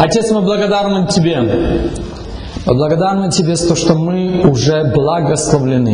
Отец, мы благодарны Тебе. Мы благодарны Тебе за то, что мы уже благословлены.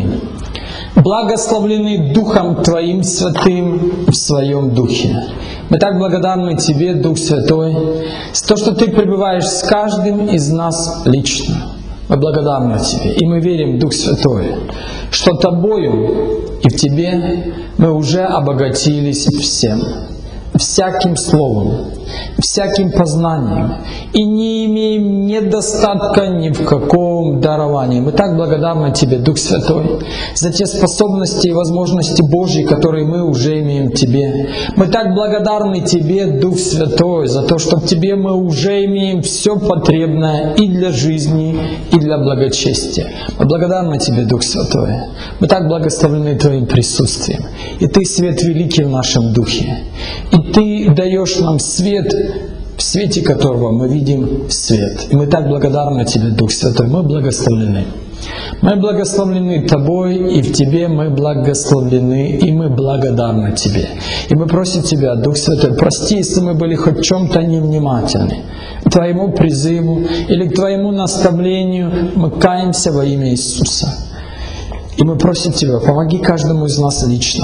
Благословлены Духом Твоим Святым в Своем Духе. Мы так благодарны Тебе, Дух Святой, за то, что Ты пребываешь с каждым из нас лично. Мы благодарны Тебе, и мы верим, Дух Святой, что Тобою и в Тебе мы уже обогатились всем, всяким словом, всяким познанием, и не имеем недостатка ни в каком даровании. Мы так благодарны Тебе, Дух Святой, за те способности и возможности Божьи, которые мы уже имеем в Тебе. Мы так благодарны Тебе, Дух Святой, за то, что в Тебе мы уже имеем все потребное и для жизни, и для благочестия. Мы благодарны Тебе, Дух Святой. Мы так благословлены Твоим присутствием. И Ты свет великий в нашем духе. И Ты даешь нам свет, в свете которого мы видим свет. И мы так благодарны Тебе, Дух Святой. Мы благословлены. Мы благословлены Тобой, и в Тебе мы благословлены, и мы благодарны Тебе. И мы просим Тебя, Дух Святой, прости, если мы были хоть в чем-то невнимательны к Твоему призыву или к Твоему наставлению. Мы каемся во имя Иисуса. И мы просим Тебя, помоги каждому из нас лично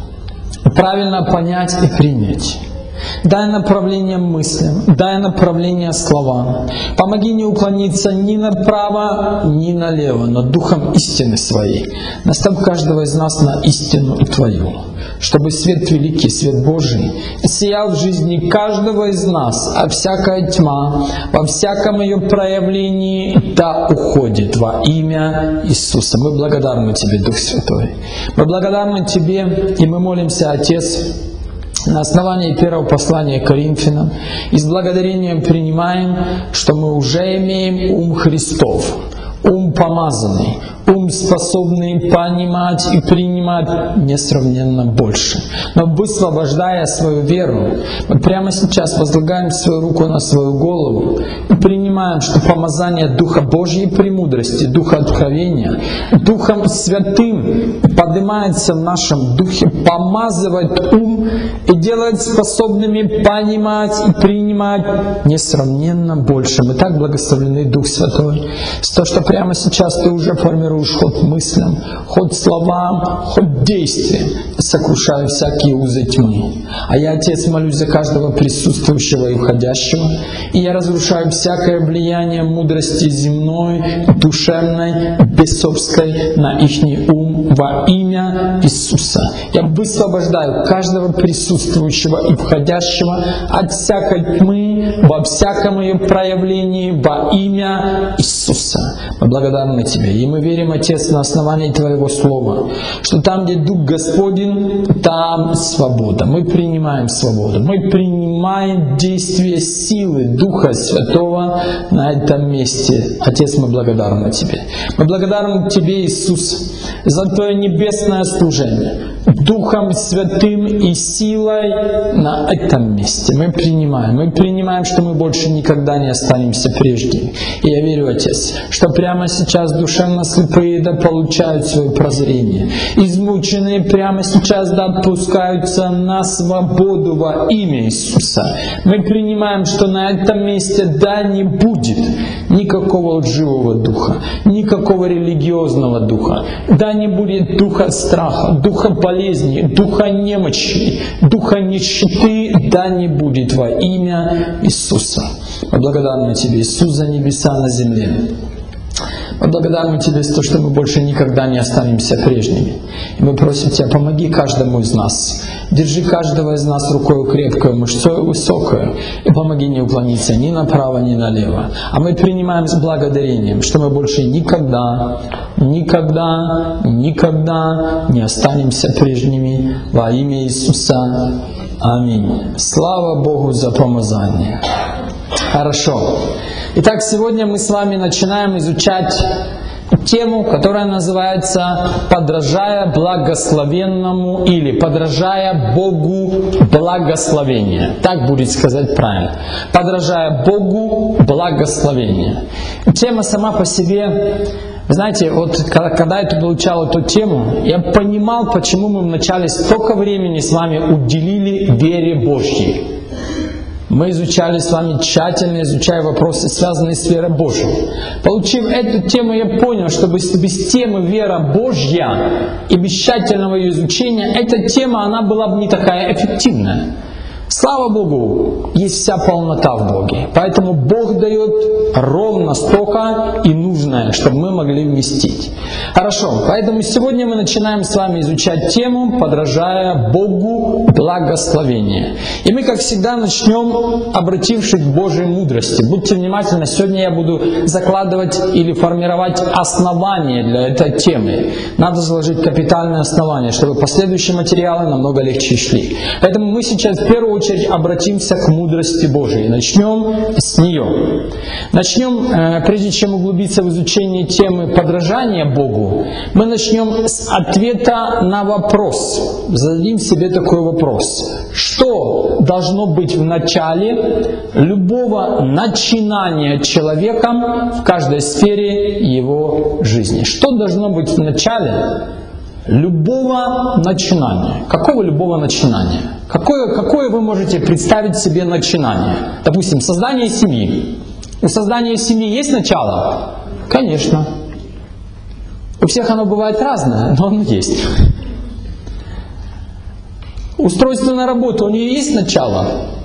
правильно понять и принять. Дай направление мыслям, дай направление словам. Помоги не уклониться ни направо, ни налево, но духом истины своей. Наставь каждого из нас на истину Твою, чтобы свет великий, свет Божий сиял в жизни каждого из нас, а всякая тьма во всяком ее проявлении да уходит во имя Иисуса. Мы благодарны Тебе, Дух Святой. Мы благодарны Тебе, и мы молимся, Отец, на основании первого послания к Коринфянам, и с благодарением принимаем, что мы уже имеем ум Христов, ум помазанный, ум способный понимать и принимать несравненно больше. Но высвобождая свою веру, мы прямо сейчас возлагаем свою руку на свою голову и принимаем, что помазание Духа Божьей премудрости, Духа откровения, Духом Святым поднимается в нашем духе, помазывает ум и делает способными понимать и принимать несравненно больше. Мы так благословлены, Дух Святой, за то, что прямо сейчас Ты уже формируешь ход мыслям, ход словам, ход действиям, сокрушая всякие узы тьмы. А я, Отец, молюсь за каждого присутствующего и уходящего, и я разрушаю всякое влияние мудрости земной, душевной, бесовской на ихний ум во имя Иисуса. Я высвобождаю каждого присутствующего и входящего от всякой тьмы во всяком ее проявлении во имя Иисуса. Мы благодарны Тебе, и мы верим, Отец, на основании Твоего Слова, что там, где Дух Господень, там свобода. Мы принимаем свободу. Мы принимаем действие силы Духа Святого на этом месте. Отец, мы благодарны Тебе. Мы благодарны Тебе, Иисус, за Твое небесное служение Духом Святым и силой на этом месте. Мы принимаем, что мы больше никогда не останемся прежними. И я верю, Отец, что прямо сейчас душевно слепые да получают свое прозрение. Измученные прямо сейчас да отпускаются на свободу во имя Иисуса. Мы принимаем, что на этом месте да не будет никакого лживого духа, никакого религиозного духа, да не будет духа страха, духа болезни, духа немощи, духа нищеты, да не будет во имя Иисуса. Мы благодарны Тебе, Иисус, за небеса на земле. Мы благодарны Тебе за то, что мы больше никогда не останемся прежними. И мы просим Тебя, помоги каждому из нас. Держи каждого из нас рукой крепкую, мышцой высокую. И помоги не уклониться ни направо, ни налево. А мы принимаем с благодарением, что мы больше никогда не останемся прежними во имя Иисуса. Аминь. Слава Богу за помазание. Хорошо. Итак, сегодня мы с вами начинаем изучать тему, которая называется «Подражая благословенному» или «Подражая Богу благословения». Так будет сказать правильно. «Подражая Богу благословения». Тема сама по себе, знаете, вот когда я получал эту тему, я понимал, почему мы вначале столько времени с вами уделили вере Божьей. Мы изучали с вами, тщательно изучая вопросы, связанные с верой Божией. Получив эту тему, я понял, что без темы вера Божья и без тщательного ее изучения, эта тема, она была бы не такая эффективная. Слава Богу, есть вся полнота в Боге. Поэтому Бог дает ровно столько и нужное, чтобы мы могли вместить. Хорошо, поэтому сегодня мы начинаем с вами изучать тему, подражая Богу благословения. И мы, как всегда, начнем, обратившись к Божьей мудрости. Будьте внимательны, сегодня я буду закладывать или формировать основания для этой темы. Надо заложить капитальное основание, чтобы последующие материалы намного легче шли. Поэтому мы сейчас в первую очередь обратимся к мудрости Божией. Начнем с нее. Начнем, прежде чем углубиться в изучение темы подражания Богу, мы начнем с ответа на вопрос. Зададим себе такой вопрос. Что должно быть в начале любого начинания человеком в каждой сфере его жизни? Что должно быть в начале любого начинания? Какого любого начинания? Какое вы можете представить себе начинание? Допустим, создание семьи. У создания семьи есть начало? Конечно. У всех оно бывает разное, но оно есть. Устройство на работу, у нее есть начало?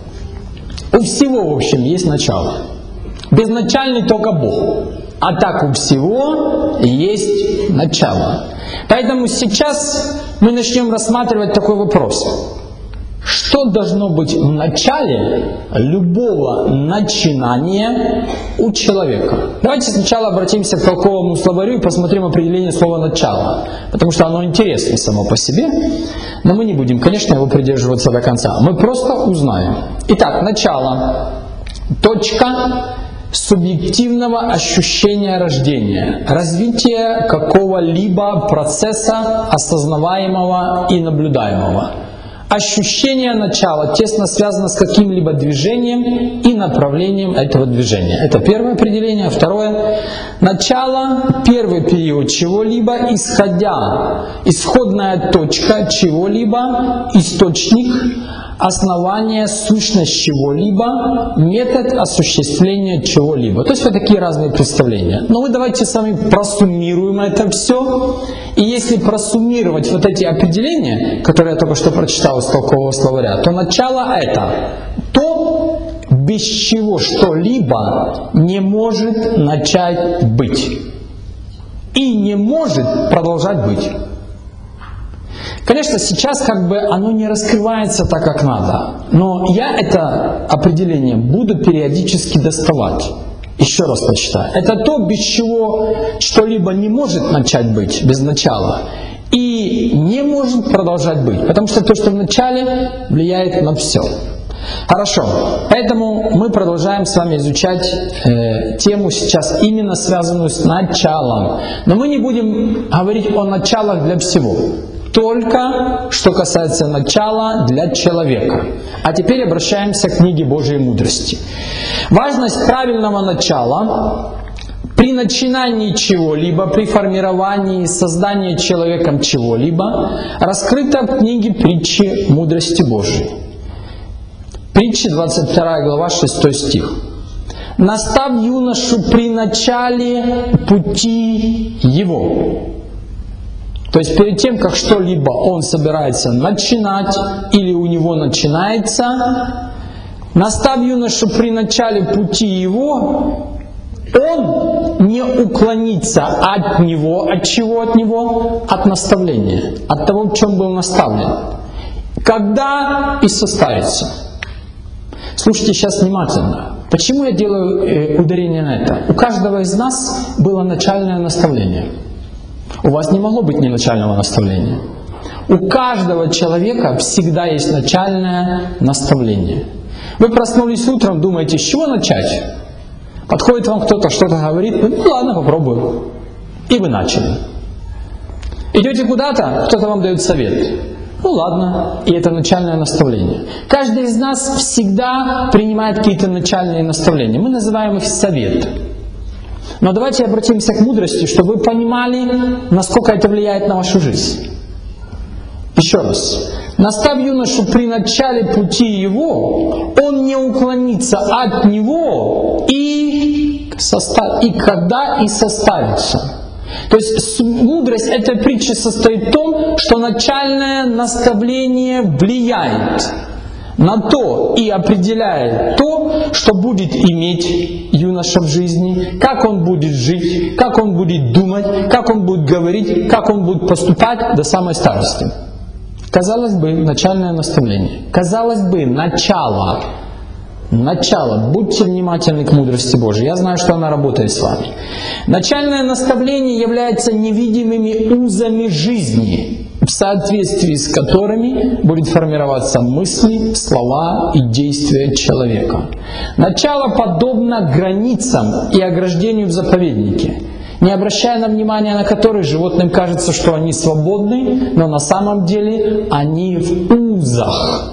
У всего, в общем, есть начало. Безначальный только Бог. А так у всего есть начало. Поэтому сейчас мы начнем рассматривать такой вопрос. Что должно быть в начале любого начинания у человека? Давайте сначала обратимся к толковому словарю и посмотрим определение слова «начало», потому что оно интересно само по себе, но мы не будем, конечно, его придерживаться до конца. Мы просто узнаем. Итак, начало. Точка субъективного ощущения рождения, развитие какого-либо процесса осознаваемого и наблюдаемого. Ощущение начала тесно связано с каким-либо движением и направлением этого движения. Это первое определение. Второе. Начало – первый период чего-либо, исходная точка чего-либо, источник, основание, сущность чего-либо, метод осуществления чего-либо. То есть вот такие разные представления. Но мы давайте с вами просуммируем это все. И если просуммировать вот эти определения, которые я только что прочитал из толкового словаря, то начало это то, без чего что-либо не может начать быть. И не может продолжать быть. Конечно, сейчас оно не раскрывается так, как надо. Но я это определение буду периодически доставать. Еще раз прочитаю. Это то, без чего что-либо не может начать быть, без начала. И не может продолжать быть. Потому что то, что в начале, влияет на все. Хорошо. Поэтому мы продолжаем с вами изучать тему сейчас, именно связанную с началом. Но мы не будем говорить о началах для всего. Только что касается начала для человека. А теперь обращаемся к книге Божьей мудрости. Важность правильного начала при начинании чего-либо, при формировании, создании человеком чего-либо раскрыта в книге притчи мудрости Божьей. Притчи 22 глава 6 стих. «Настав юношу при начале пути его». То есть перед тем, как что-либо он собирается начинать или у него начинается, настав юношу при начале пути его, он не уклонится от него. От чего от него? От наставления. От того, в чем был наставлен. Когда и состарится. Слушайте сейчас внимательно. Почему я делаю ударение на это? У каждого из нас было начальное наставление. У вас не могло быть ни начального наставления. У каждого человека всегда есть начальное наставление. Вы проснулись утром, думаете, с чего начать? Подходит вам кто-то, что-то говорит, ну ладно, попробую. И вы начали. Идете куда-то, кто-то вам дает совет. Ну ладно, и это начальное наставление. Каждый из нас всегда принимает какие-то начальные наставления. Мы называем их совет. Но давайте обратимся к мудрости, чтобы вы понимали, насколько это влияет на вашу жизнь. Еще раз. Настав юношу при начале пути его, он не уклонится от него и когда и составится. То есть мудрость этой притчи состоит в том, что начальное наставление влияет на то и определяет то, что будет иметь юноша в жизни, как он будет жить, как он будет думать, как он будет говорить, как он будет поступать до самой старости. Казалось бы, начальное наставление. Казалось бы, начало. Будьте внимательны к мудрости Божией. Я знаю, что она работает с вами. Начальное наставление является невидимыми узами жизни, в соответствии с которыми будет формироваться мысли, слова и действия человека. Начало подобно границам и ограждению в заповеднике, не обращая на внимание на которые животным кажется, что они свободны, но на самом деле они в узах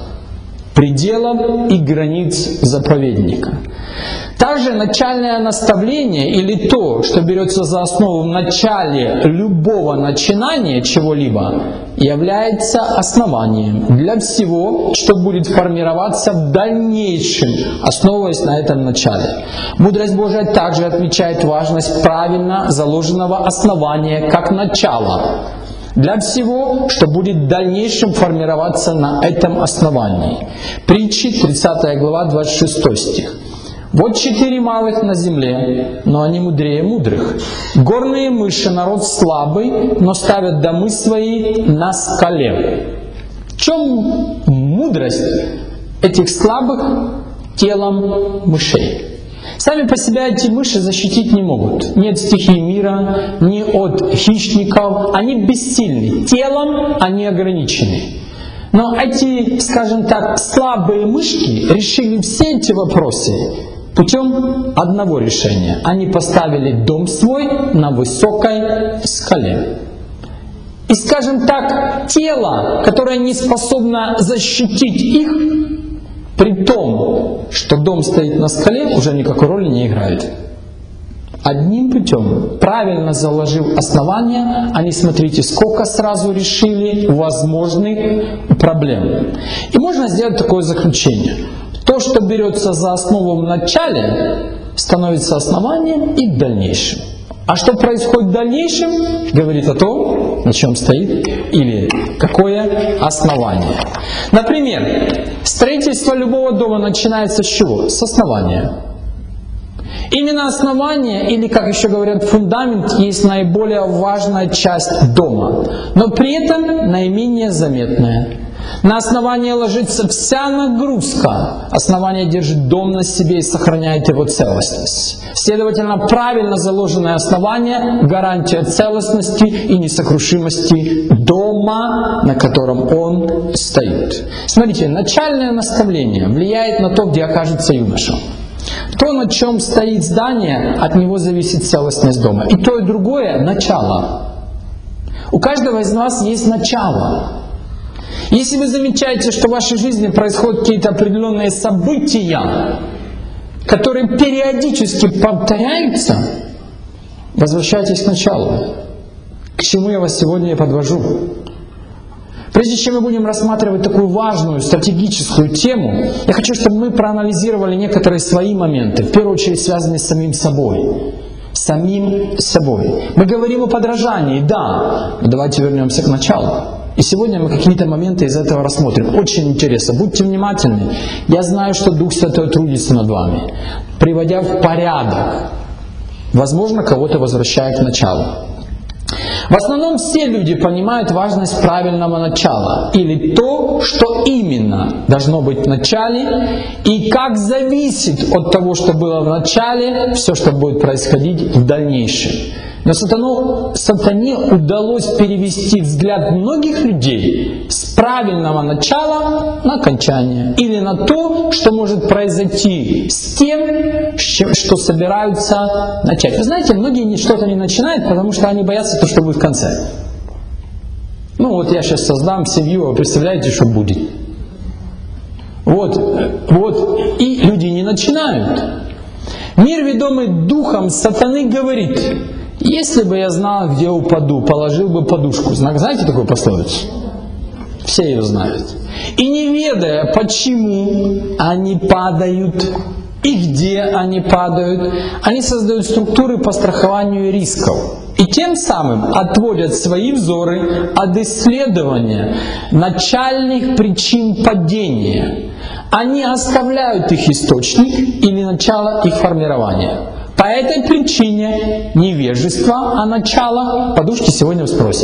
пределов и границ заповедника. Также начальное наставление или то, что берется за основу в начале любого начинания чего-либо, является основанием для всего, что будет формироваться в дальнейшем, основываясь на этом начале. Мудрость Божия также отмечает важность правильно заложенного основания как начала для всего, что будет в дальнейшем формироваться на этом основании. Притчи, 30 глава, 26 стих. «Вот 4 малых на земле, но они мудрее мудрых. Горные мыши — народ слабый, но ставят домы свои на скале». В чем мудрость этих слабых телом мышей? Сами по себе эти мыши защитить не могут. Ни от стихии мира, ни от хищников. Они бессильны. Телом они ограничены. Но эти, скажем так, слабые мышки решили все эти вопросы путем одного решения. Они поставили дом свой на высокой скале. И, скажем так, тело, которое не способно защитить их, при том, что дом стоит на скале, уже никакой роли не играет. Одним путем, правильно заложив основания, они, смотрите, сколько сразу решили возможных проблем. И можно сделать такое заключение. То, что берется за основу в начале, становится основанием и в дальнейшем. А что происходит в дальнейшем, говорит о том, на чем стоит или какое основание. Например, строительство любого дома начинается с чего? С основания. Именно основание, или, как еще говорят, фундамент, есть наиболее важная часть дома, но при этом наименее заметная. На основание ложится вся нагрузка. Основание держит дом на себе и сохраняет его целостность. Следовательно, правильно заложенное основание – гарантия целостности и несокрушимости дома, на котором он стоит. Смотрите, начальное наставление влияет на то, где окажется юноша. То, на чем стоит здание, от него зависит целостность дома. И то, и другое – начало. У каждого из нас есть начало. Если вы замечаете, что в вашей жизни происходят какие-то определенные события, которые периодически повторяются, возвращайтесь к началу. К чему я вас сегодня и подвожу. Прежде чем мы будем рассматривать такую важную стратегическую тему, я хочу, чтобы мы проанализировали некоторые свои моменты, в первую очередь связанные с самим собой. Самим собой. Мы говорим о подражании, да, но давайте вернемся к началу. И сегодня мы какие-то моменты из этого рассмотрим. Очень интересно. Будьте внимательны. Я знаю, что Дух Святой трудится над вами, приводя в порядок. Возможно, кого-то возвращая к началу. В основном все люди понимают важность правильного начала, или то, что именно должно быть в начале, и как зависит от того, что было в начале, все, что будет происходить в дальнейшем. Но сатане удалось перевести взгляд многих людей с правильного начала на окончание, или на то, что может произойти с тем, что собираются начать. Вы знаете, многие что-то не начинают, потому что они боятся того, что будет в конце. Ну вот я сейчас создам семью, а представляете, что будет? Вот, и люди не начинают. Мир, ведомый духом сатаны, говорит: если бы я знал, где упаду, положил бы подушку. Знаете такую пословицу? Все ее знают. И не ведая, почему они падают и где они падают, они создают структуры по страхованию рисков. И тем самым отводят свои взоры от исследования начальных причин падения. Они оставляют их источник или начало их формирования. По этой причине невежество, а начало подушки сегодня спросим.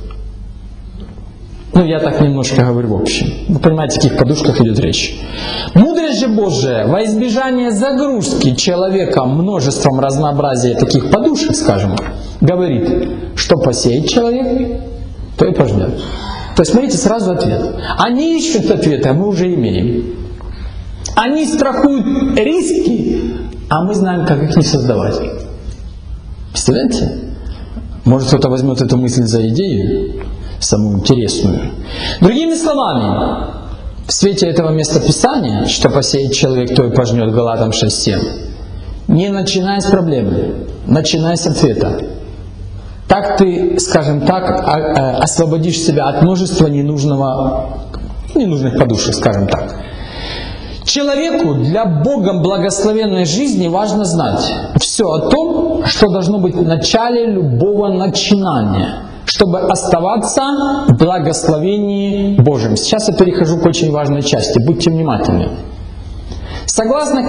Я так немножко говорю в общем. Вы понимаете, о каких подушках идет речь. Мудрость же Божия во избежание загрузки человека множеством разнообразия таких подушек, скажем, говорит, что посеет человек, то и пожнет. То есть, смотрите, сразу ответ. Они ищут ответы, а мы уже имеем. Они страхуют риски, а мы знаем, как их не создавать. Представляете? Может, кто-то возьмет эту мысль за идею, самую интересную. Другими словами, в свете этого местописания, что посеет человек, то и пожнет, Галатам 6:7, не начинай с проблемы, начинай с ответа. Так ты, скажем так, освободишь себя от множества ненужных подушек, скажем так. Человеку для Богом благословенной жизни важно знать все о том, что должно быть в начале любого начинания, чтобы оставаться в благословении Божьем. Сейчас я перехожу к очень важной части. Будьте внимательны. Согласно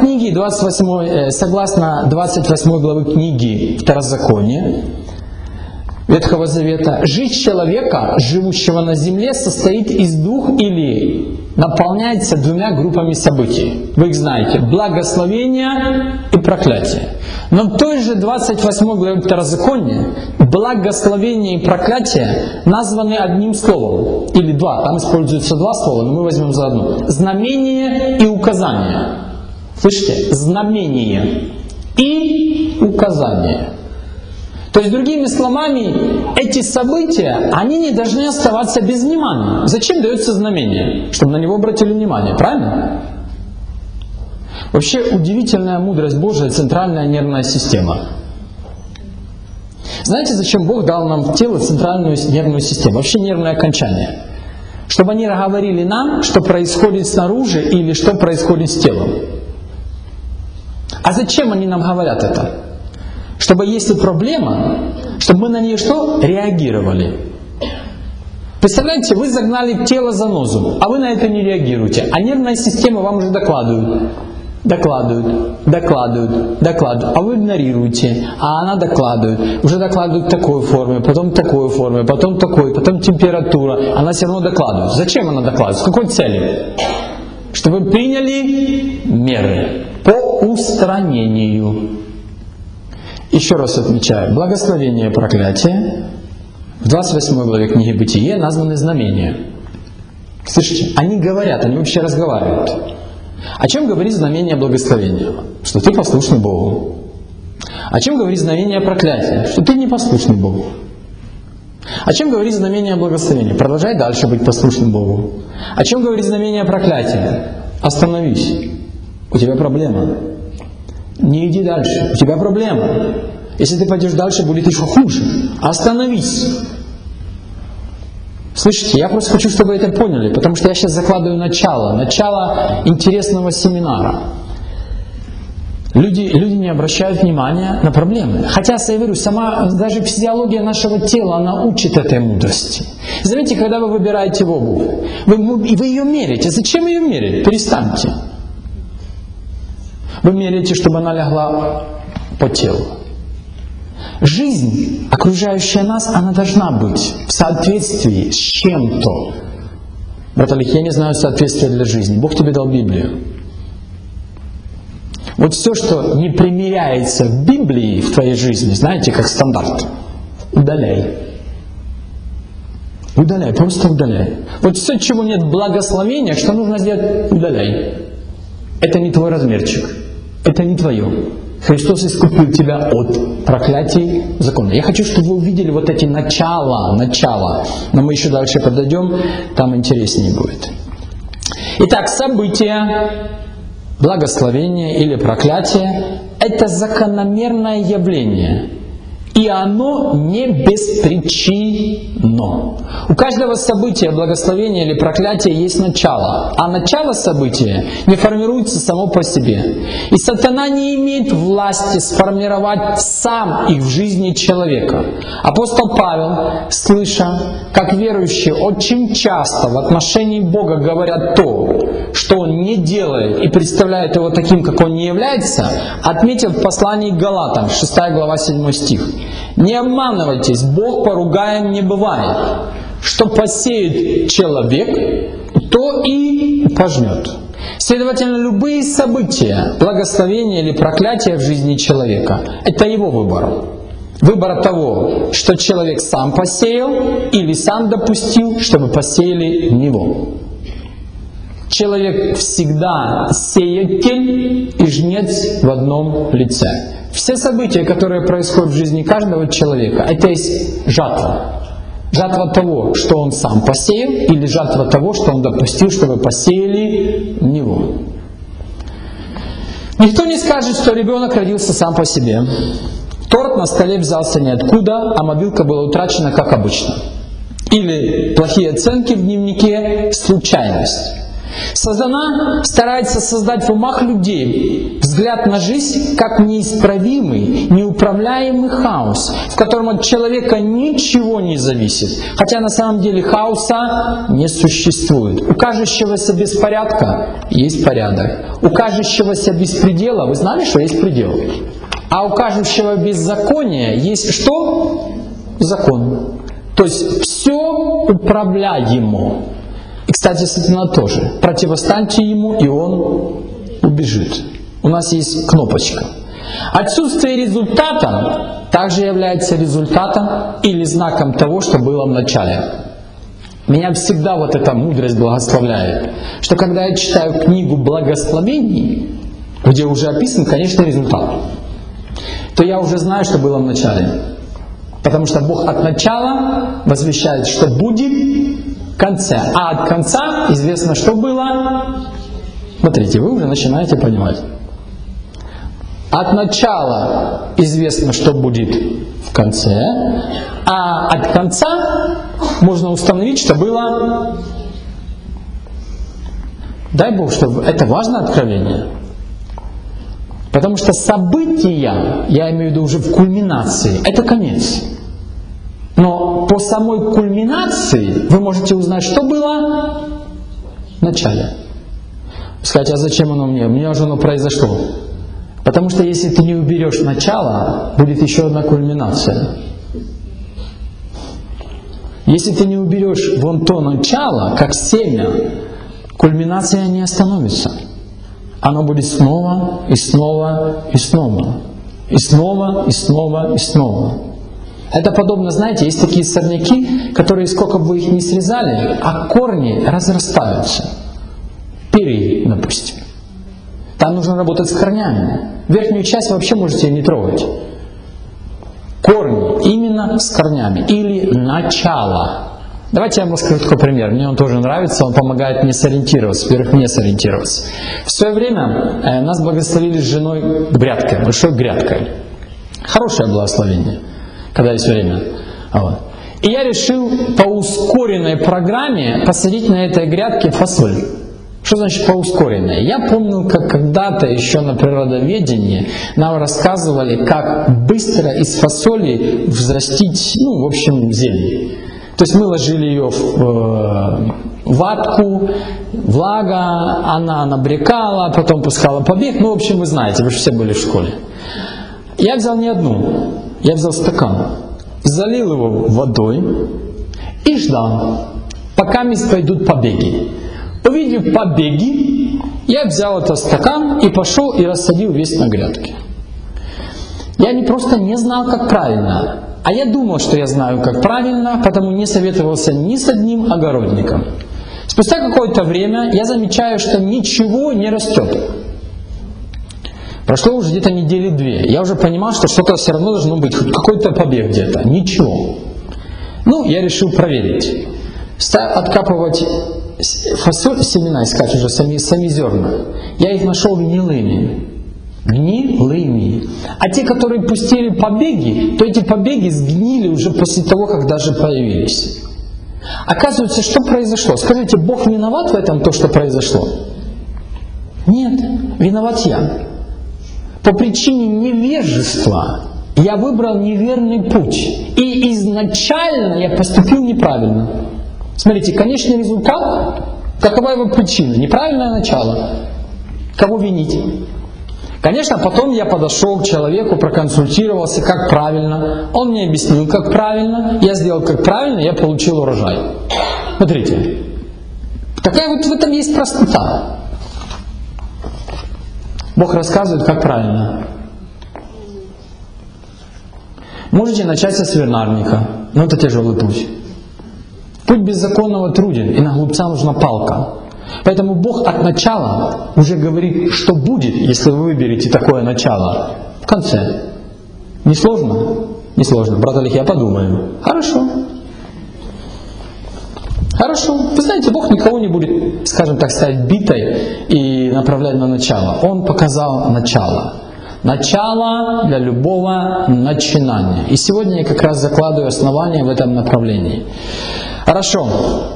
28 главы книги Второзакония Ветхого Завета, жизнь человека, живущего на земле, состоит из двух или наполняется двумя группами событий. Вы их знаете. Благословение и проклятие. Но в той же 28 главе Второзакония благословение и проклятие названы одним словом. Или два. Там используются два слова, но мы возьмем за одно. Знамение и указание. Слышите? Знамение и указание. То есть, другими словами, эти события, они не должны оставаться без внимания. Зачем дается знамение? Чтобы на него обратили внимание, правильно? Вообще, удивительная мудрость Божия — центральная нервная система. Знаете, зачем Бог дал нам в тело центральную нервную систему? Вообще нервное окончание. Чтобы они говорили нам, что происходит снаружи или что происходит с телом. А зачем они нам говорят это? Чтобы если проблема, чтобы мы на нее что? Реагировали. Представляете, вы загнали тело занозу, а вы на это не реагируете. А нервная система вам уже докладывает. А вы игнорируете. А она докладывает. Уже докладывает в такой форме, потом в такой форме, потом такой, потом температура. Она все равно докладывает. Зачем она докладывает? С какой целью? Чтобы вы приняли меры по устранению. Еще раз отмечаю, благословение и проклятие в 28 главе книги Бытие названы знамения. Слышите? Они говорят, они вообще разговаривают. О чем говорит знамение благословения? Что ты послушный Богу. О чем говорит знамение проклятия? Что ты непослушный Богу. О чем говорит знамение благословения? Продолжай дальше быть послушным Богу. О чем говорит знамение проклятия? Остановись. У тебя проблема. Не иди дальше. У тебя проблема. Если ты пойдешь дальше, будет еще хуже. Остановись. Слышите, я просто хочу, чтобы вы это поняли, потому что я сейчас закладываю начало интересного семинара. Люди не обращают внимания на проблемы. Хотя, я говорю, сама даже физиология нашего тела, она учит этой мудрости. Заметьте, когда вы выбираете обувь, вы ее меряете. Зачем ее мерить? Перестаньте. Вы меряете, чтобы она легла по телу. Жизнь, окружающая нас, она должна быть в соответствии с чем-то. Брат Олег, я не знаю соответствия для жизни. Бог тебе дал Библию. Вот все, что не примиряется в Библии в твоей жизни, знаете, как стандарт, удаляй. Удаляй, просто удаляй. Вот все, чего нет благословения, что нужно сделать, удаляй. Это не твой размерчик. Это не твое. Христос искупил тебя от проклятий закона. Я хочу, чтобы вы увидели вот эти начала. Но мы еще дальше подойдем, там интереснее будет. Итак, события, благословение или проклятие — это закономерное явление, И оно не беспричинно. У каждого события, благословения или проклятия есть начало. А начало события не формируется само по себе. И сатана не имеет власти сформировать сам их в жизни человека. Апостол Павел, слыша, как верующие очень часто в отношении Бога говорят то, что Он не делает и представляет Его таким, как Он не является, отметил в послании к Галатам, 6 глава, 7 стих. «Не обманывайтесь, Бог поругаем не бывает. Что посеет человек, то и пожнет». Следовательно, любые события, благословения или проклятия в жизни человека — это его выбор. Выбор того, что человек сам посеял или сам допустил, чтобы посеяли в него. Человек всегда сеятель и жнец в одном лице. Все события, которые происходят в жизни каждого человека, это есть жатва. Жатва того, что он сам посеял, или жатва того, что он допустил, чтобы посеяли в него. Никто не скажет, что ребенок родился сам по себе. Торт на столе взялся ниоткуда, а мобилка была утрачена, как обычно. Или плохие оценки в дневнике — случайность. Сатана старается создать в умах людей взгляд на жизнь как неисправимый, неуправляемый хаос, в котором от человека ничего не зависит, хотя на самом деле хаоса не существует. У кажущегося беспорядка есть порядок, у кажущегося беспредела, вы знали, что есть предел? А у кажущего беззакония есть что? Закон. То есть все управляемо. И, кстати, сатана тоже. Противостаньте ему, и он убежит. У нас есть кнопочка. Отсутствие результата также является результатом или знаком того, что было в начале. Меня всегда вот эта мудрость благословляет, что когда я читаю книгу благословений, где уже описан конечный результат, то я уже знаю, что было в начале. Потому что Бог от начала возвещает, что будет в конце. А от конца известно, что было. Смотрите, вы уже начинаете понимать. От начала известно, что будет в конце. А от конца можно установить, что было. Дай Бог, чтобы это важное откровение. Потому что события, я имею в виду уже в кульминации, это конец. Но по самой кульминации вы можете узнать, что было в начале. Сказать, а зачем оно мне? Мне уже оно произошло. Потому что если ты не уберешь начало, будет еще одна кульминация. Если ты не уберешь вон то начало, как семя, кульминация не остановится. Оно будет снова и снова и снова. И снова и снова и снова. Это подобно, знаете, есть такие сорняки, которые сколько бы их ни срезали, а корни разрастаются. Перья, допустим. Там нужно работать с корнями. Верхнюю часть вообще можете не трогать. Корни именно с корнями. Или начало. Давайте я вам расскажу такой пример. Мне он тоже нравится, он помогает мне сориентироваться. Во-первых, мне сориентироваться. В свое время нас благословили с женой грядкой, большой грядкой. Хорошее благословение, когда есть время. Вот. И я решил по ускоренной программе посадить на этой грядке фасоль. Что значит по ускоренной? Я помню, как когда-то еще на природоведении нам рассказывали, как быстро из фасоли взрастить, в общем, зелень. То есть мы ложили ее в ватку, влага, она набрекала, потом пускала побег. В общем, вы знаете, вы же все были в школе. Я взял не одну, я взял стакан, залил его водой и ждал, пока пойдут побеги. Увидев побеги, я взял этот стакан и пошел и рассадил весь на грядке. Я просто не знал, как правильно. А я думал, что я знаю, как правильно, потому не советовался ни с одним огородником. Спустя какое-то время я замечаю, что ничего не растет. Прошло уже где-то недели 2. Я уже понимал, что что-то все равно должно быть, какой-то побег где-то. Ничего. Я решил проверить. Стал откапывать фасоль, семена искать уже, сами зерна. Я их нашел гнилыми. Гнилыми. А те, которые пустили побеги, то эти побеги сгнили уже после того, как даже появились. Оказывается, что произошло? Скажите, Бог виноват в этом, то, что произошло? Нет, виноват я. По причине невежества я выбрал неверный путь. И изначально я поступил неправильно. Смотрите, конечный результат, какова его причина? Неправильное начало. Кого винить? Конечно, потом я подошел к человеку, проконсультировался, как правильно. Он мне объяснил, как правильно. Я сделал как правильно, я получил урожай. Смотрите, такая вот в этом есть простота. Бог рассказывает, как правильно. Можете начать со свинарника, но это тяжелый путь. Путь беззаконного труден, и на глупца нужна палка. Поэтому Бог от начала уже говорит, что будет, если вы выберете такое начало. В конце. Не сложно? Не сложно. Брат Олег, я подумаю. Хорошо. Хорошо. Вы знаете, Бог никого не будет, скажем так, ставить битой и направлять на начало. Он показал начало. Начало для любого начинания. И сегодня я как раз закладываю основания в этом направлении. Хорошо.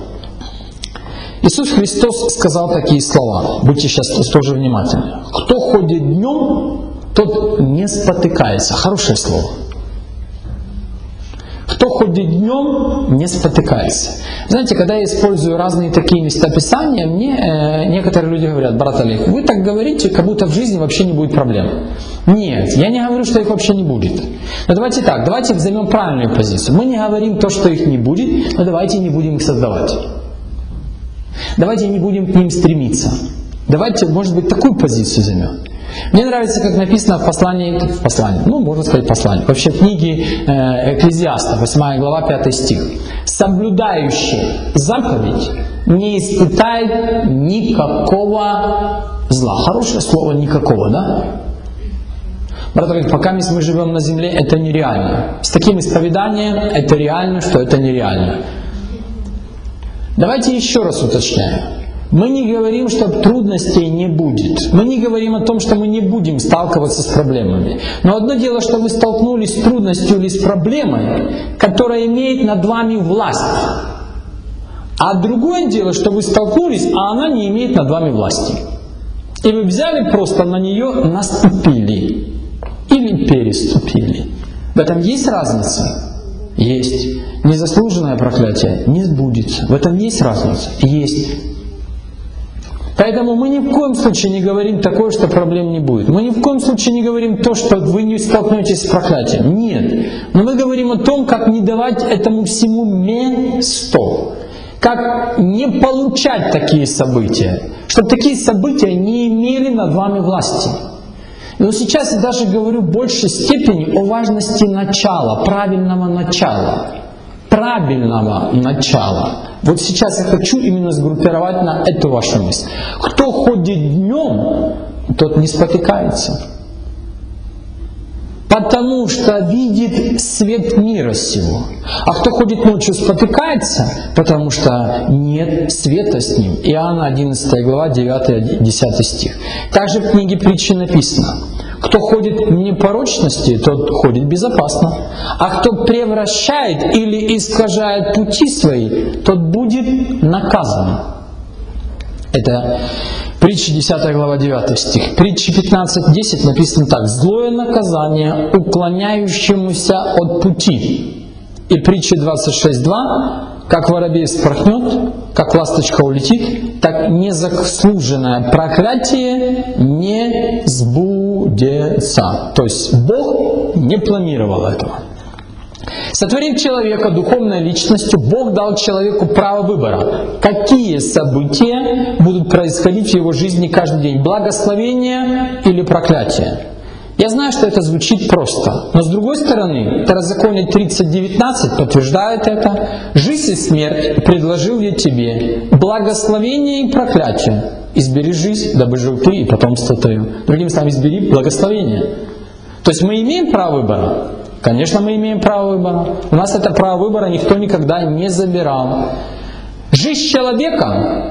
Иисус Христос сказал такие слова. Будьте сейчас тоже внимательны. Кто ходит днем, тот не спотыкается. Хорошее слово. Кто ходит днем, не спотыкается. Знаете, когда я использую разные такие местописания, мне некоторые люди говорят: брат Олег, вы так говорите, как будто в жизни вообще не будет проблем. Нет, я не говорю, что их вообще не будет. Но давайте так, давайте займем правильную позицию. Мы не говорим то, что их не будет, но давайте не будем их создавать. Давайте не будем к ним стремиться. Давайте, может быть, такую позицию займем. Мне нравится, как написано в послании, можно сказать послании, вообще в книге Экклезиаста, 8 глава, 5 стих. «Соблюдающий заповедь не испытает никакого зла». Хорошее слово «никакого», да? Брат, пока мы живем на земле, это нереально. С таким исповеданием это реально, что это нереально. Давайте еще раз уточняем. Мы не говорим, что трудностей не будет. Мы не говорим о том, что мы не будем сталкиваться с проблемами. Но одно дело, что вы столкнулись с трудностью или с проблемой, которая имеет над вами власть. А другое дело, что вы столкнулись, а она не имеет над вами власти. И вы взяли просто на нее, наступили. Или переступили. В этом есть разница? Есть. Незаслуженное проклятие не сбудется. В этом есть разница? Есть. Поэтому мы ни в коем случае не говорим такое, что проблем не будет. Мы ни в коем случае не говорим то, что вы не столкнетесь с проклятием. Нет. Но мы говорим о том, как не давать этому всему место. Как не получать такие события. Чтобы такие события не имели над вами власти. Но сейчас я даже говорю в большей степени о важности начала, правильного начала. Правильного начала. Вот сейчас я хочу именно сгруппировать на эту вашу мысль. Кто ходит днем, тот не спотыкается. Потому что видит свет мира сего. А кто ходит ночью, спотыкается, потому что нет света с ним. Иоанна 11 глава, 9-10 стих. Также в книге Притчи написано: кто ходит в непорочности, тот ходит безопасно. А кто превращает или искажает пути свои, тот будет наказан. Это Притчи 10 глава 9 стих. Притчи 15:10 написано так: «Злое наказание уклоняющемуся от пути». И Притчи 26:2: «Как воробей вспорхнет, как ласточка улетит, так незаслуженное проклятие не сбудется». То есть Бог не планировал этого. Сотворив человека духовной личностью, Бог дал человеку право выбора. Какие события будут происходить в его жизни каждый день? Благословение или проклятие? Я знаю, что это звучит просто, но с другой стороны, Второзаконие 30:19 подтверждает это. «Жизнь и смерть предложил я тебе, благословение и проклятие. Избери жизнь, дабы жил ты и потомство твое». Другими словами, избери благословение. То есть мы имеем право выбора? Конечно, мы имеем право выбора. У нас это право выбора никто никогда не забирал. Жизнь человека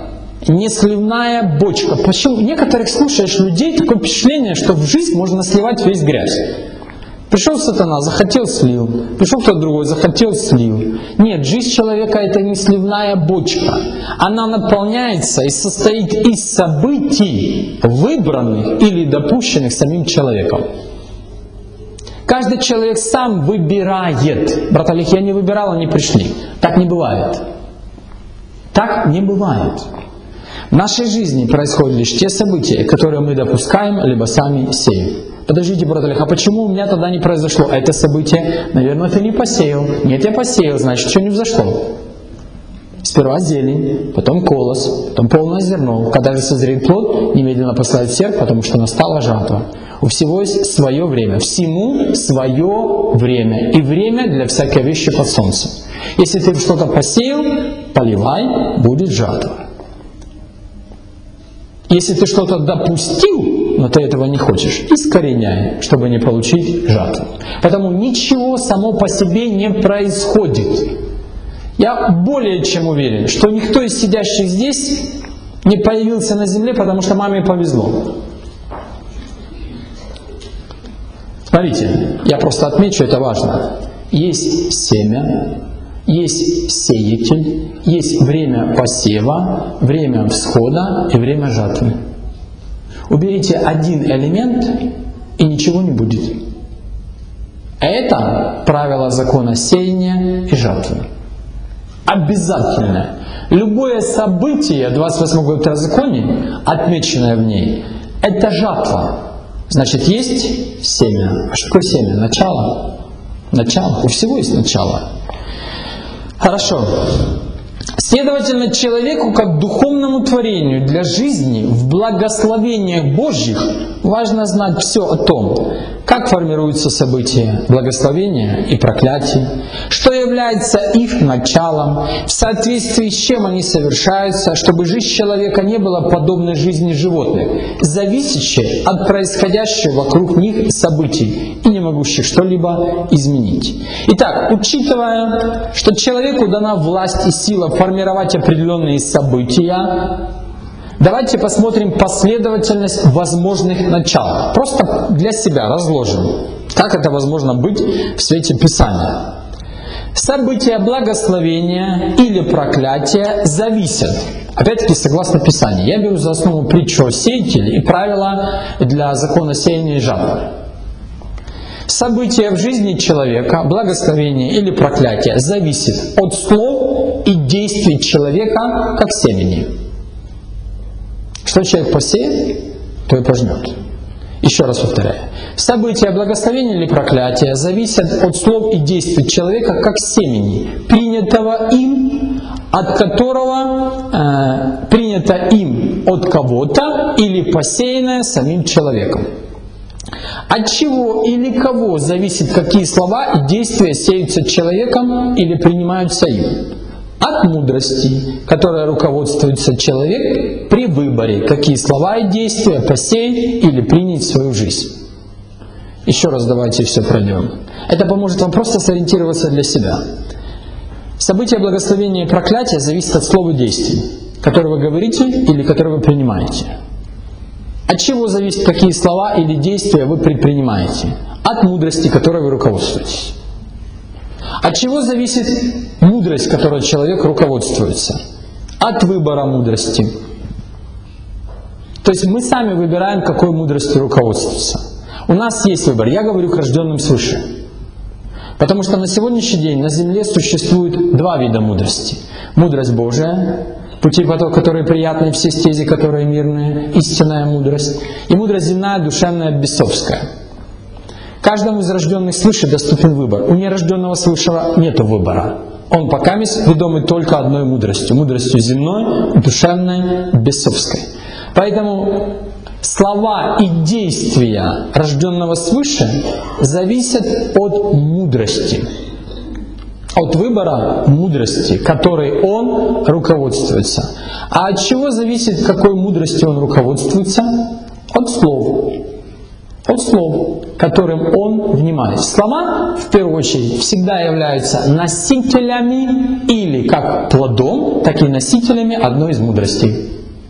не сливная бочка. Почему? Некоторых слушаешь людей, такое впечатление, что в жизнь можно сливать весь грязь. Пришел сатана, захотел — слил. Пришел кто-то другой, захотел — слил. Нет, жизнь человека — это не сливная бочка. Она наполняется и состоит из событий, выбранных или допущенных самим человеком. Каждый человек сам выбирает. Брат Олег, я не выбирал, они пришли. Так не бывает. Так не бывает. В нашей жизни происходят лишь те события, которые мы допускаем, либо сами сеем. Подождите, брат Олег, а почему у меня тогда не произошло это событие? Наверное, ты не посеял. Нет, я посеял, значит, что не взошло. Сперва зелень, потом колос, потом полное зерно. Когда же созреет плод, немедленно посылает серп, потому что настала жатва. У всего есть свое время. Всему свое время. И время для всякой вещи под солнцем. Если ты что-то посеял, поливай, будет жатва. Если ты что-то допустил, но ты этого не хочешь, искореняй, чтобы не получить жатву. Поэтому ничего само по себе не происходит. Я более чем уверен, что никто из сидящих здесь не появился на земле, потому что маме повезло. Смотрите, я просто отмечу, это важно. Есть семя, есть сеятель, есть время посева, время всхода и время жатвы. Уберите один элемент, и ничего не будет. Это правило закона сеяния и жатвы. Обязательно. Любое событие 28 главы Второзакония, отмеченное в ней, это жатва. Значит, есть семя. А что такое семя? Начало. Начало. У всего есть начало. Хорошо. Следовательно, человеку как духовному творению для жизни в благословениях Божьих важно знать все о том, как формируются события благословения и проклятий, что является их началом, в соответствии с чем они совершаются, чтобы жизнь человека не была подобной жизни животных, зависящей от происходящих вокруг них событий и не могущих что-либо изменить. Итак, учитывая, что человеку дана власть и сила формировать определенные события, давайте посмотрим последовательность возможных начал. Просто для себя разложим, как это возможно быть в свете Писания. События благословения или проклятия зависят, опять-таки согласно Писанию. Я беру за основу притчу о сеятеле и правила для закона сеяния и жатвы. События в жизни человека, благословение или проклятие, зависит от слов и действий человека как семени. Что человек посеет, то и пожнет. Еще раз повторяю. События благословения или проклятия зависят от слов и действий человека как семени, принятого им, принято им от кого-то или посеянное самим человеком. От чего или кого зависит, какие слова и действия сеются человеком или принимаются им? От мудрости, которой руководствуется человек при выборе, какие слова и действия посеять или принять в свою жизнь. Еще раз давайте все пройдем. Это поможет вам просто сориентироваться для себя. События благословения и проклятия зависят от слов и действий, которые вы говорите или которые вы принимаете. От чего зависит, какие слова или действия вы предпринимаете? От мудрости, которой вы руководствуетесь. От чего зависит мудрость, которой человек руководствуется? От выбора мудрости. То есть мы сами выбираем, какой мудростью руководствоваться. У нас есть выбор. Я говорю к рожденным свыше. Потому что на сегодняшний день на земле существует два вида мудрости. Мудрость Божия, пути поток, которые приятные, все стези, которые мирные, истинная мудрость. И мудрость земная, душевная, бесовская. Каждому из рожденных свыше доступен выбор. У нерожденного свыше нет выбора. Он пока ведомый только одной мудростью. Мудростью земной, душевной, бесовской. Поэтому слова и действия рожденного свыше зависят от мудрости. От выбора мудрости, которой он руководствуется. А от чего зависит, какой мудростью он руководствуется? От слов. От слов, которым он внимает. Слова, в первую очередь, всегда являются носителями или как плодом, так и носителями одной из мудростей.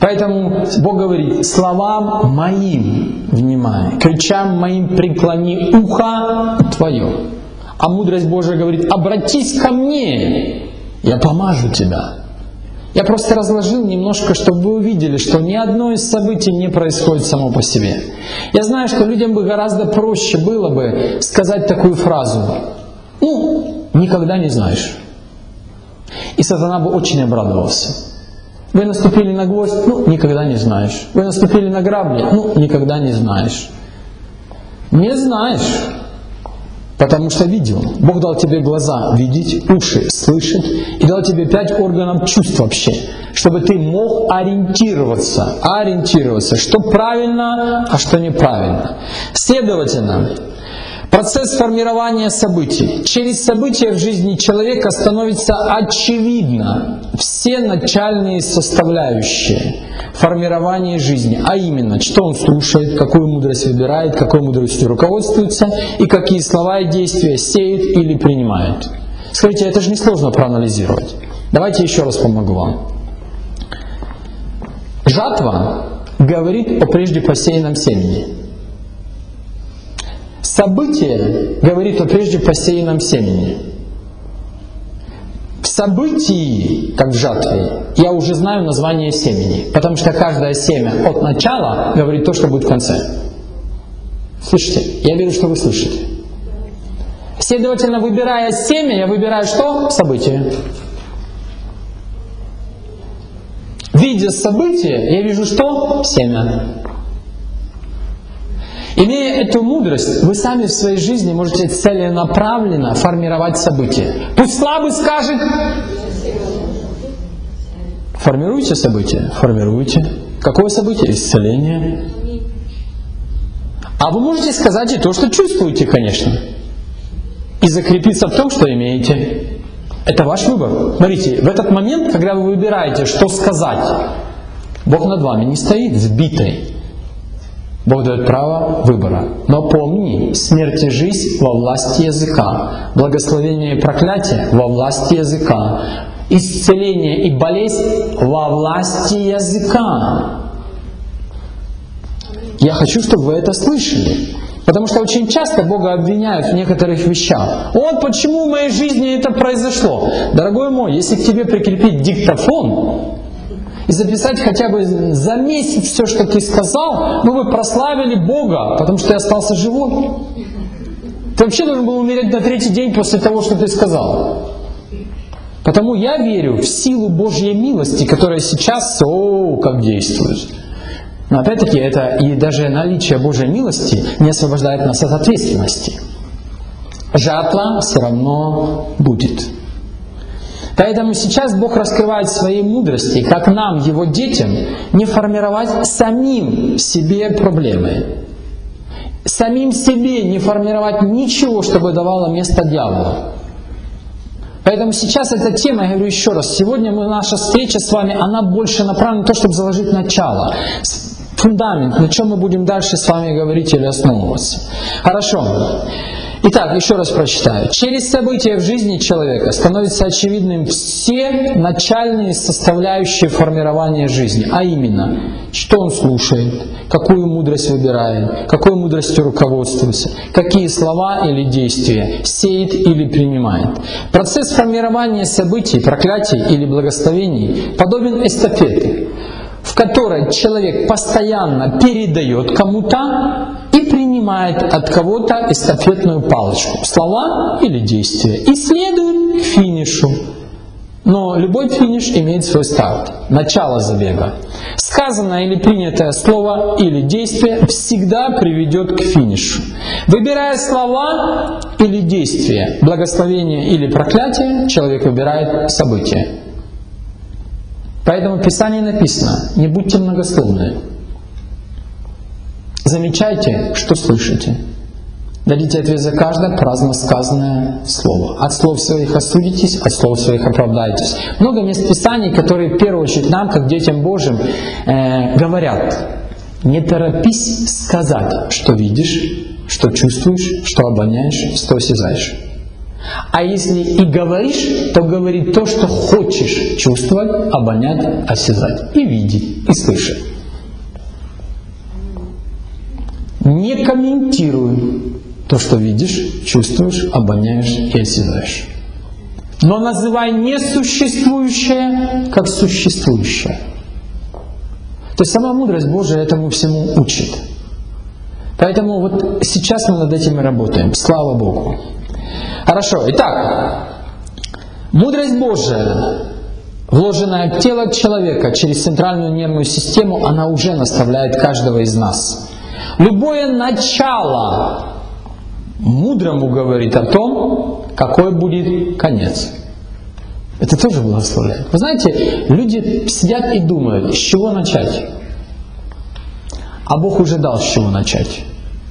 Поэтому Бог говорит: словам моим внимай, к речам моим преклони ухо твое. А мудрость Божия говорит: обратись ко мне, я помажу тебя. Я просто разложил немножко, чтобы вы увидели, что ни одно из событий не происходит само по себе. Я знаю, что людям бы гораздо проще было бы сказать такую фразу: никогда не знаешь. И сатана бы очень обрадовался. Вы наступили на гвоздь, никогда не знаешь. Вы наступили на грабли, никогда не знаешь. Не знаешь, потому что видел. Бог дал тебе глаза видеть, уши слышать, и дал тебе 5 органов чувств вообще, чтобы ты мог ориентироваться, что правильно, а что неправильно. Следовательно, процесс формирования событий. Через события в жизни человека становится очевидно все начальные составляющие формирования жизни, а именно, что он слушает, какую мудрость выбирает, какой мудростью руководствуется и какие слова и действия сеет или принимает. Скажите, это же несложно проанализировать. Давайте еще раз помогу вам. Жатва говорит о прежде посеянном семени. Событие говорит о прежде посеянном семени. В событии, как в жатве, я уже знаю название семени, потому что каждое семя от начала говорит то, что будет в конце. Слышите? Я верю, что вы слышите. Следовательно, выбирая семя, я выбираю что? Событие. Видя событие, я вижу что? Семя. Имея эту мудрость, вы сами в своей жизни можете целенаправленно формировать события. Пусть слабый скажет: формируйте события, формируйте. Какое событие? Исцеление. А вы можете сказать и то, что чувствуете, конечно. И закрепиться в том, что имеете. Это ваш выбор. Смотрите, в этот момент, когда вы выбираете, что сказать, Бог над вами не стоит сбитой. Бог дает право выбора. Но помни, смерть и жизнь во власти языка, благословение и проклятие во власти языка, исцеление и болезнь во власти языка. Я хочу, чтобы вы это слышали. Потому что очень часто Бога обвиняют в некоторых вещах. Вот почему в моей жизни это произошло. Дорогой мой, если к тебе прикрепить диктофон и записать хотя бы за месяц все, что ты сказал, мы бы прославили Бога, потому что ты остался живой. Ты вообще должен был умереть на 3-й день после того, что ты сказал. Потому я верю в силу Божьей милости, которая сейчас, как действует. Но опять-таки, это и даже наличие Божьей милости не освобождает нас от ответственности. Жатва все равно будет. Поэтому сейчас Бог раскрывает своей мудрости, как нам, Его детям, не формировать самим себе проблемы. Самим себе не формировать ничего, чтобы давало место дьяволу. Поэтому сейчас эта тема, я говорю еще раз, сегодня наша встреча с вами, она больше направлена на то, чтобы заложить начало, фундамент, на чем мы будем дальше с вами говорить или основываться. Хорошо. Итак, еще раз прочитаю. Через события в жизни человека становятся очевидным все начальные составляющие формирования жизни, а именно, что он слушает, какую мудрость выбирает, какой мудростью руководствуется, какие слова или действия сеет или принимает. Процесс формирования событий, проклятий или благословений подобен эстафете, в которой человек постоянно передает кому-то и принимает от кого-то эстафетную палочку, слова или действия, и следует к финишу. Но любой финиш имеет свой старт, начало забега. Сказанное или принятое слово или действие всегда приведет к финишу. Выбирая слова или действия, благословение или проклятие, человек выбирает событие. Поэтому в Писании написано: не будьте многословны. Замечайте, что слышите. Дадите ответ за каждое праздно сказанное слово. От слов своих осудитесь, от слов своих оправдаетесь. Много мест Писаний, которые в первую очередь нам, как детям Божьим, говорят: не торопись сказать, что видишь, что чувствуешь, что обоняешь, что осязаешь. А если и говоришь, то говори то, что хочешь чувствовать, обонять, осязать, и видеть, и слышать. Не комментируй то, что видишь, чувствуешь, обоняешь и осязаешь. Но называй несуществующее как существующее. То есть сама мудрость Божия этому всему учит. Поэтому вот сейчас мы над этим и работаем. Слава Богу. Хорошо. Итак, мудрость Божия, вложенная в тело человека через центральную нервную систему, она уже наставляет каждого из нас. Любое начало мудрому говорит о том, какой будет конец. Это тоже благословляет. Вы знаете, люди сидят и думают, с чего начать. А Бог уже дал, с чего начать.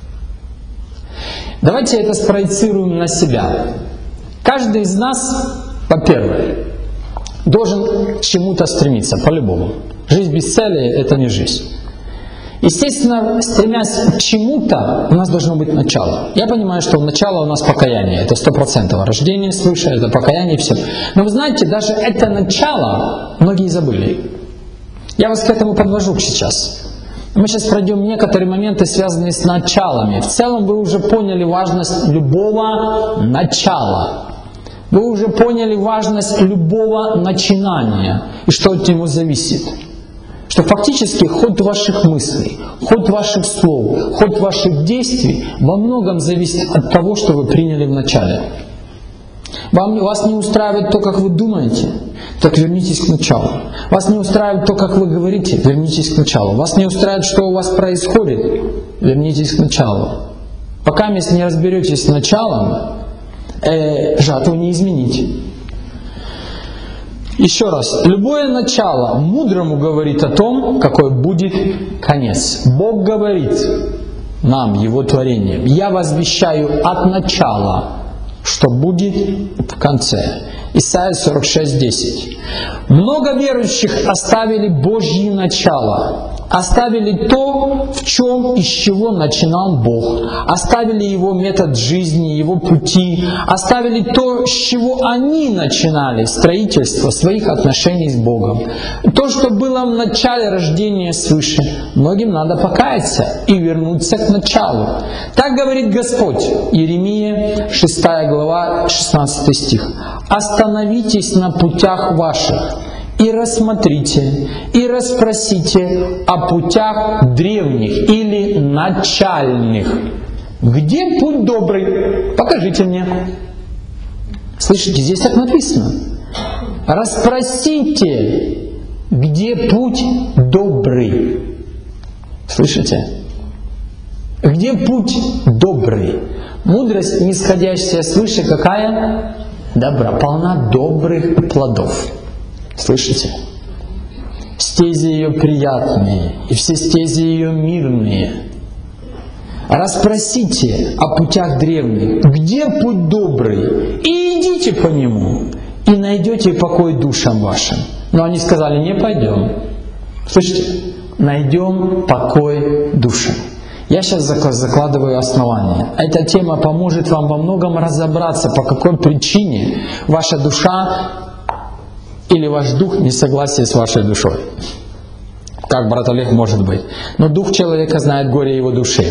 Давайте это спроецируем на себя. Каждый из нас, во-первых, должен к чему-то стремиться, по-любому. Жизнь без цели — это не жизнь. Естественно, стремясь к чему-то, у нас должно быть начало. Я понимаю, что начало у нас покаяние. Это 100%. Рождение свыше, это покаяние и все. Но вы знаете, даже это начало многие забыли. Я вас к этому подвожу сейчас. Мы сейчас пройдем некоторые моменты, связанные с началами. В целом вы уже поняли важность любого начала. Вы уже поняли важность любого начинания и что от него зависит. Что фактически ход ваших мыслей, ход ваших слов, ход ваших действий во многом зависит от того, что вы приняли в начале. Вас не устраивает то, как вы думаете, так вернитесь к началу. Вас не устраивает то, как вы говорите, вернитесь к началу. Вас не устраивает, что у вас происходит, вернитесь к началу. Пока вы не разберетесь с началом, жатву не изменить. Еще раз, любое начало мудрому говорит о том, какой будет конец. Бог говорит нам, Его творением: я возвещаю от начала, что будет в конце. Исайя 46:10. Много верующих оставили Божье начало, оставили то, в чем и с чего начинал Бог, оставили Его метод жизни, Его пути, оставили то, с чего они начинали строительство своих отношений с Богом. То, что было в начале рождения свыше, многим надо покаяться и вернуться к началу. Так говорит Господь. Иеремия 6 глава 16 стих. «Остановитесь на путях ваших, и рассмотрите, и расспросите о путях древних или начальных. Где путь добрый? Покажите мне». Слышите, здесь так написано. Расспросите, где путь добрый. Слышите? Где путь добрый? Мудрость, нисходящая свыше, какая? Добра, полна добрых плодов. Слышите? Стези ее приятные, и все стези ее мирные. Расспросите о путях древних, где путь добрый, и идите по нему, и найдете покой душам вашим. Но они сказали: не пойдем. Слышите? Найдем покой душам. Я сейчас закладываю основание. Эта тема поможет вам во многом разобраться, по какой причине ваша душа или ваш дух не согласен с вашей душой. Как, брат Олег, может быть? Но дух человека знает горе его души.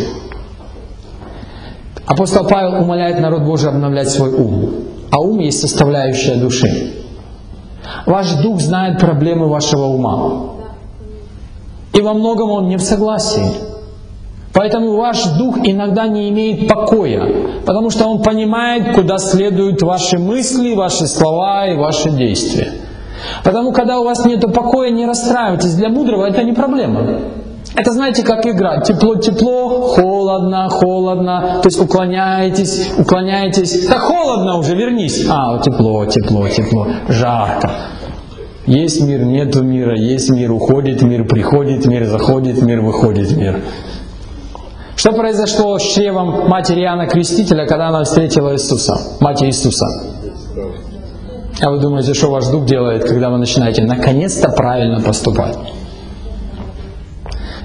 Апостол Павел умоляет народ Божий обновлять свой ум. А ум есть составляющая души. Ваш дух знает проблемы вашего ума. И во многом он не в согласии. Поэтому ваш дух иногда не имеет покоя, потому что он понимает, куда следуют ваши мысли, ваши слова и ваши действия. Потому когда у вас нет покоя, не расстраивайтесь. Для мудрого это не проблема. Это, знаете, как игра. Тепло-тепло, холодно. То есть уклоняетесь. Да холодно уже, вернись. Тепло. Жарко. Есть мир, нету мира. Есть мир, уходит мир, приходит мир, заходит мир, выходит мир. Что произошло с чревом матери Иоанна Крестителя, когда она встретила Иисуса, мать Иисуса? А вы думаете, что ваш дух делает, когда вы начинаете наконец-то правильно поступать?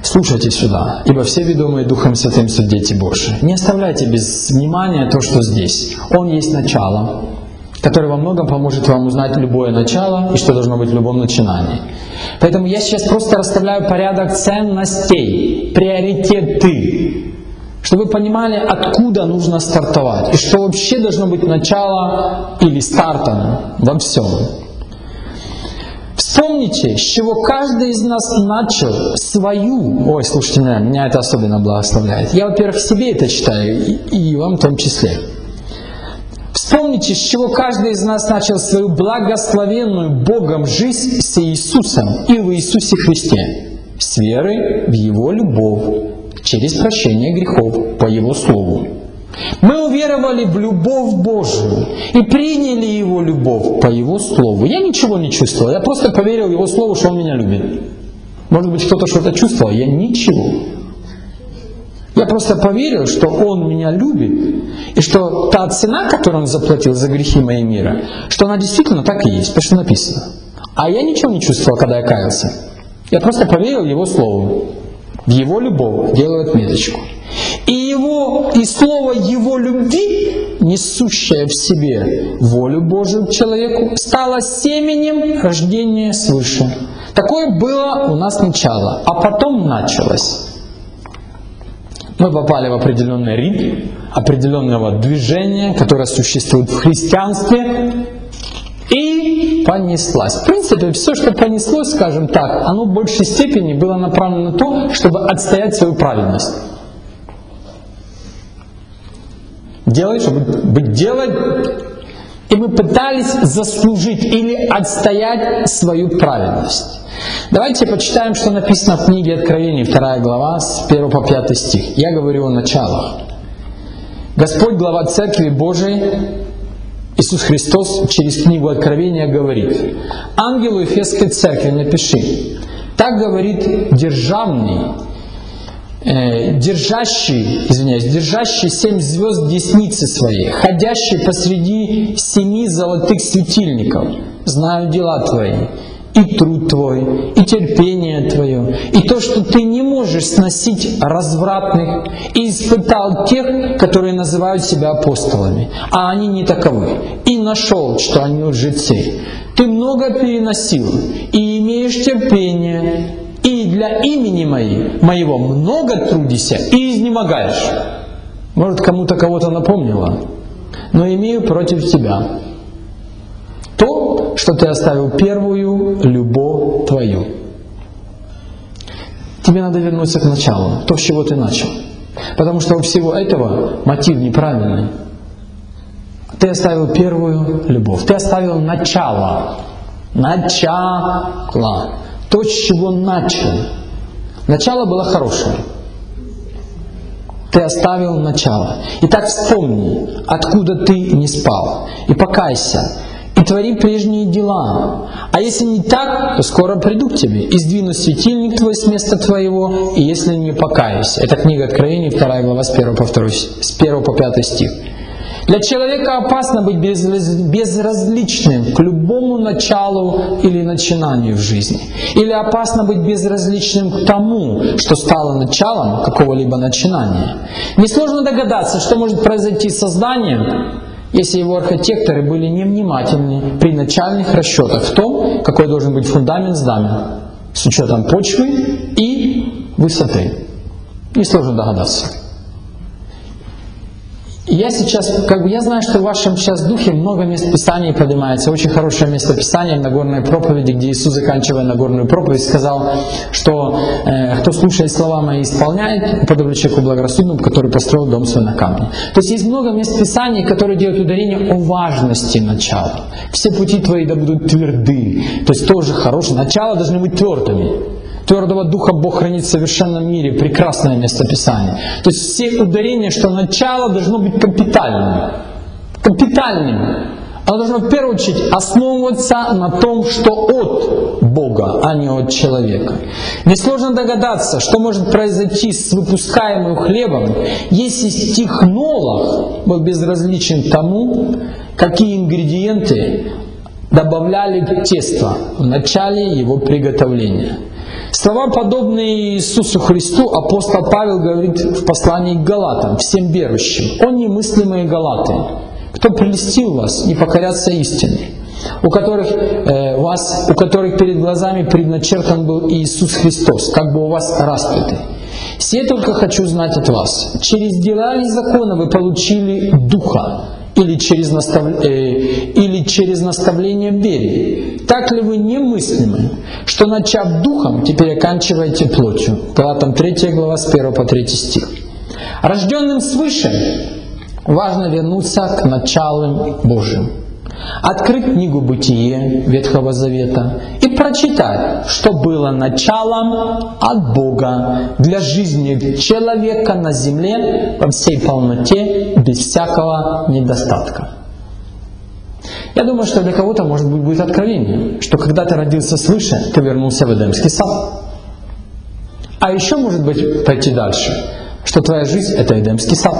Слушайте сюда, ибо все ведомые Духом Святым суть дети Божьи. Не оставляйте без внимания то, что здесь. Он есть начало, которое во многом поможет вам узнать любое начало и что должно быть в любом начинании. Поэтому я сейчас просто расставляю порядок ценностей, приоритеты, чтобы вы понимали, откуда нужно стартовать, и что вообще должно быть начало или стартом во всем. Вспомните, с чего каждый из нас начал свою... Ой, слушайте, меня это особенно благословляет. Я, во-первых, себе это читаю, и вам в том числе. Вспомните, с чего каждый из нас начал свою благословенную Богом жизнь с Иисусом и в Иисусе Христе, с веры в Его любовь, через прощение грехов по Его Слову. Мы уверовали в любовь Божию и приняли Его любовь по Его Слову. Я ничего не чувствовал, я просто поверил Его Слову, что Он меня любит. Может быть, кто-то что-то чувствовал, я ничего. Я просто поверил, что Он меня любит, и что та цена, которую Он заплатил за грехи моего мира, что она действительно так и есть, потому что написано. А я ничего не чувствовал, когда я каялся. Я просто поверил Его Слову, в Его любовь, делаю отметочку. И слово Его любви, несущее в себе волю Божию к человеку, стало семенем рождения свыше. Такое было у нас начало, а потом началось. Мы попали в определенный ритм, определенного движения, которое существует в христианстве, и понеслась. В принципе, все, что понеслось, скажем так, оно в большей степени было направлено на то, чтобы отстоять свою праведность. Делать, чтобы делать, и мы пытались заслужить или отстоять свою праведность. Давайте почитаем, что написано в книге Откровений, 2 глава, с 1 по 5 стих. Я говорю о началах. Господь, глава Церкви Божией, Иисус Христос, через книгу Откровения говорит: «Ангелу Ефесской Церкви напиши, так говорит держащий 7 звезд в деснице своей, ходящий посреди 7 золотых светильников. Знаю дела твои, и труд твой, и терпение твое, и то, что ты не можешь сносить развратных, и испытал тех, которые называют себя апостолами, а они не таковы, и нашел, что они лжецы. Ты много переносил, и имеешь терпение, и для имени моего много трудишься и изнемогаешь». Может, кому-то кого-то напомнило, но имею против тебя то, что ты оставил первую любовь твою. Тебе надо вернуться к началу, то, с чего ты начал. Потому что у всего этого мотив неправильный. Ты оставил первую любовь, ты оставил начало. Начало. То, с чего начал. Начало было хорошее. Ты оставил начало. Итак, вспомни, откуда ты не спал. И покайся. И твори прежние дела. А если не так, то скоро приду к тебе и сдвину светильник твой с места твоего, и если не покаюсь. Это книга Откровений, 2 глава, с 1 по 5 стих. Для человека опасно быть безразличным к любому началу или начинанию в жизни. Или опасно быть безразличным к тому, что стало началом какого-либо начинания. Несложно догадаться, что может произойти с созданием, если его архитекторы были невнимательны при начальных расчетах в том, какой должен быть фундамент здания, с учетом почвы и высоты. Несложно догадаться. Я сейчас, я знаю, что в вашем сейчас духе много мест Писания поднимается. Очень хорошее место Писания в Нагорной проповеди, где Иисус, заканчивая Нагорную проповедь, сказал, что кто слушает слова мои и исполняет, подобно человеку благорассудному, который построил дом свой на камне. То есть есть много мест Писания, которые делают ударение о важности начала. Все пути твои да будут тверды. То есть тоже хорошее. Начало должны быть твердыми. Твердого духа Бог хранит в совершенном мире. Прекрасное местописание. То есть все ударения, что начало должно быть капитальным. Капитальным. Оно должно в первую очередь основываться на том, что от Бога, а не от человека. Несложно догадаться, что может произойти с выпускаемым хлебом, если технолог был безразличен к тому, какие ингредиенты добавляли в тесто в начале его приготовления. Слова, подобные Иисусу Христу, апостол Павел говорит в послании к Галатам, всем верующим: «О немыслимые Галаты, кто прельстил вас не покоряться истине, у которых перед глазами предначертан был Иисус Христос, как бы у вас распятый. Сие только хочу знать от вас, через дела ли закона вы получили Духа, или через наставление в вере? Так ли вы немыслимы, что, начав духом, теперь оканчиваете плотью?» Галатам 3 глава с 1 по 3 стих. Рожденным свыше важно вернуться к началам Божьим, открыть книгу «Бытие» Ветхого Завета и прочитать, что было началом от Бога для жизни человека на земле во всей полноте, без всякого недостатка. Я думаю, что для кого-то, может быть, будет откровение, что когда ты родился свыше, ты вернулся в Эдемский сад. А еще, может быть, пойти дальше, что твоя жизнь — это Эдемский сад.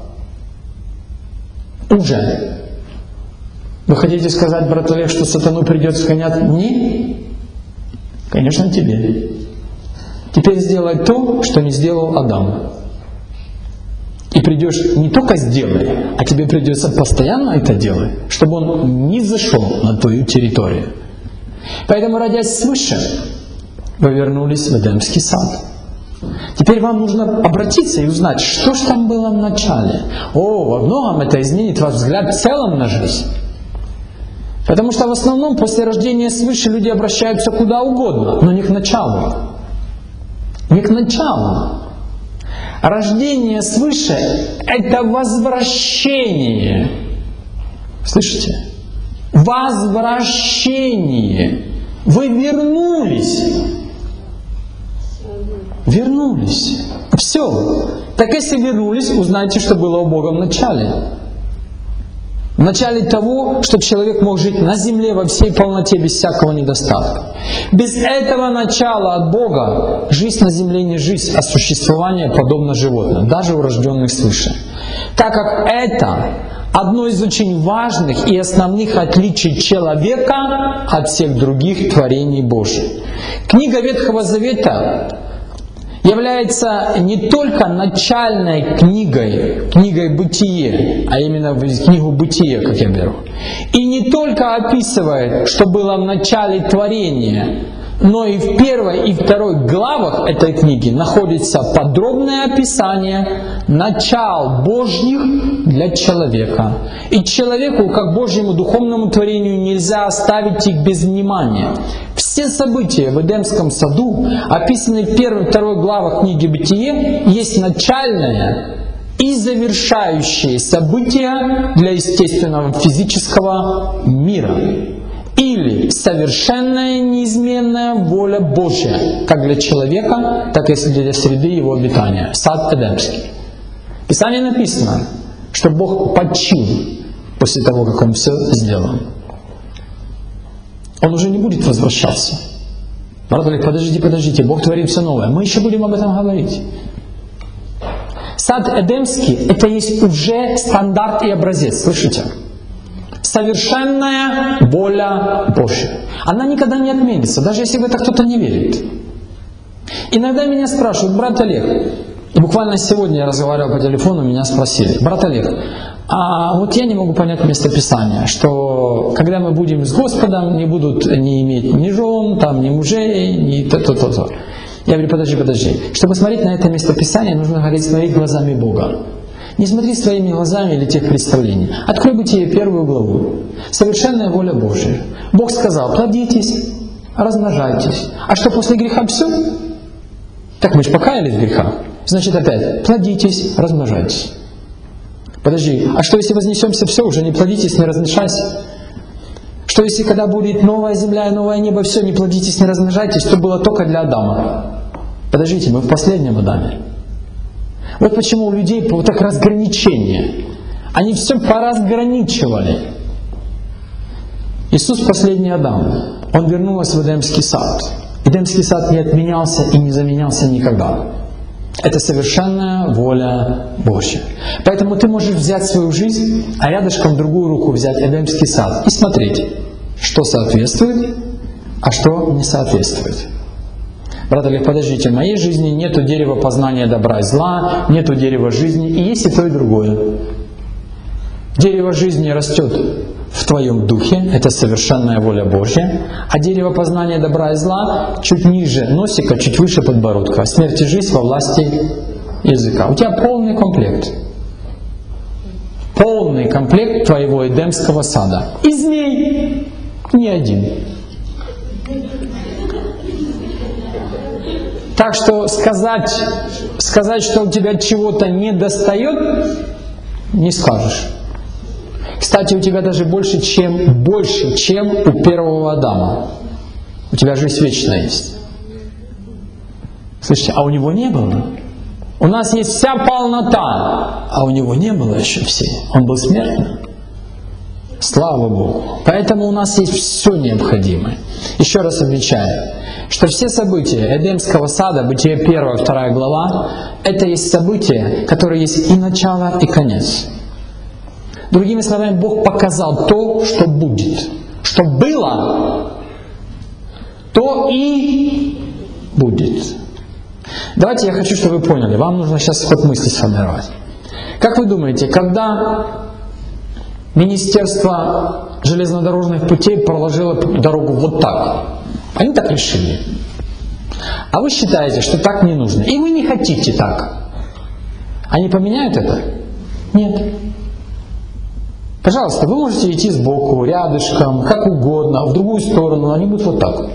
Уже. Вы хотите сказать, брат Олег, что сатану придется сгонять? Нет. Конечно, тебе. Теперь сделай то, что не сделал Адам. И придешь не только сделай, а тебе придется постоянно это делать, чтобы он не зашел на твою территорию. Поэтому, родясь свыше, вы вернулись в Эдемский сад. Теперь вам нужно обратиться и узнать, что же там было в начале. Во многом это изменит ваш взгляд в целом на жизнь. Потому что в основном после рождения свыше люди обращаются куда угодно, но не к началу. Не к началу. Рождение свыше — это возвращение. Слышите? Возвращение. Вы вернулись. Вернулись. Все. Так если вернулись, узнайте, что было у Бога в начале. В начале того, чтобы человек мог жить на земле во всей полноте, без всякого недостатка. Без этого начала от Бога жизнь на земле не жизнь, а существование подобно животным, даже у рожденных свыше. Так как это одно из очень важных и основных отличий человека от всех других творений Божьих. Книга Ветхого Завета является не только начальной книгой «Бытие», а именно книгу «Бытие», как я беру, и не только описывает, что было в начале творения, но и в первой и второй главах этой книги находится подробное описание начал Божьих для человека. И человеку, как Божьему духовному творению, нельзя оставить их без внимания. Все события в Эдемском саду, описанные в первой и второй главах книги «Бытие», есть начальное и завершающее события для естественного физического мира. Или совершенная неизменная воля Божья, как для человека, так и для среды его обитания. Сад Эдемский. В Писании написано, что Бог почил после того, как Он все сделал. Он уже не будет возвращаться. Брат Олег, подождите, Бог творит все новое. Мы еще будем об этом говорить. Сад Эдемский — это есть уже стандарт и образец, слышите? Совершенная воля Божья. Она никогда не отменится, даже если в это кто-то не верит. Иногда меня спрашивают: брат Олег, и буквально сегодня я разговаривал по телефону, меня спросили: брат Олег, а вот я не могу понять местописание, что когда мы будем с Господом, не будут не иметь ни жен, там, ни мужей, ни то. Я говорю: подожди. Чтобы смотреть на это местописание, нужно говорить своими глазами Бога. Не смотри своими глазами или тех представлений. Открой Бытие 1 главу. Совершенная воля Божия. Бог сказал: плодитесь, размножайтесь. А что, после греха все? Так мы же покаялись в грехах. Значит, опять плодитесь, размножайтесь. Подожди, а что, если вознесемся все, уже не плодитесь, не размножайтесь? Что, если когда будет новая земля и новое небо, все, не плодитесь, не размножайтесь, то было только для Адама? Подождите, мы в последнем Адаме. Вот почему у людей вот так разграничение. Они все поразграничивали. Иисус последний Адам. Он вернулся в Эдемский сад. Эдемский сад не отменялся и не заменялся никогда. Это совершенная воля Божья. Поэтому ты можешь взять свою жизнь, а рядышком в другую руку взять Эдемский сад и смотреть, что соответствует, а что не соответствует. Брат Олег, подождите, в моей жизни нету дерева познания добра и зла, нету дерева жизни, и есть и то, и другое. Дерево жизни растет в твоем духе, это совершенная воля Божья, а дерево познания добра и зла чуть ниже носика, чуть выше подбородка. Смерть и жизнь во власти языка. У тебя полный комплект. Полный комплект твоего Эдемского сада. И змей не один. Так что сказать, что у тебя чего-то не достает, не скажешь. Кстати, у тебя даже больше, чем у первого Адама. У тебя жизнь вечная есть. Слышите, а у него не было. У нас есть вся полнота, а у него не было еще всей. Он был смертным. Слава Богу. Поэтому у нас есть все необходимое. Еще раз отмечаю, что все события Эдемского сада, Бытие 1-2 глава, это есть события, которые есть и начало, и конец. Другими словами, Бог показал то, что будет. Что было, то и будет. Давайте я хочу, чтобы вы поняли. Вам нужно сейчас ход мысли сформировать. Как вы думаете, когда Министерство железнодорожных путей проложило дорогу вот так, они так решили. А вы считаете, что так не нужно. И вы не хотите так. Они поменяют это? Нет. Пожалуйста, вы можете идти сбоку, рядышком, как угодно, в другую сторону, они будут вот так.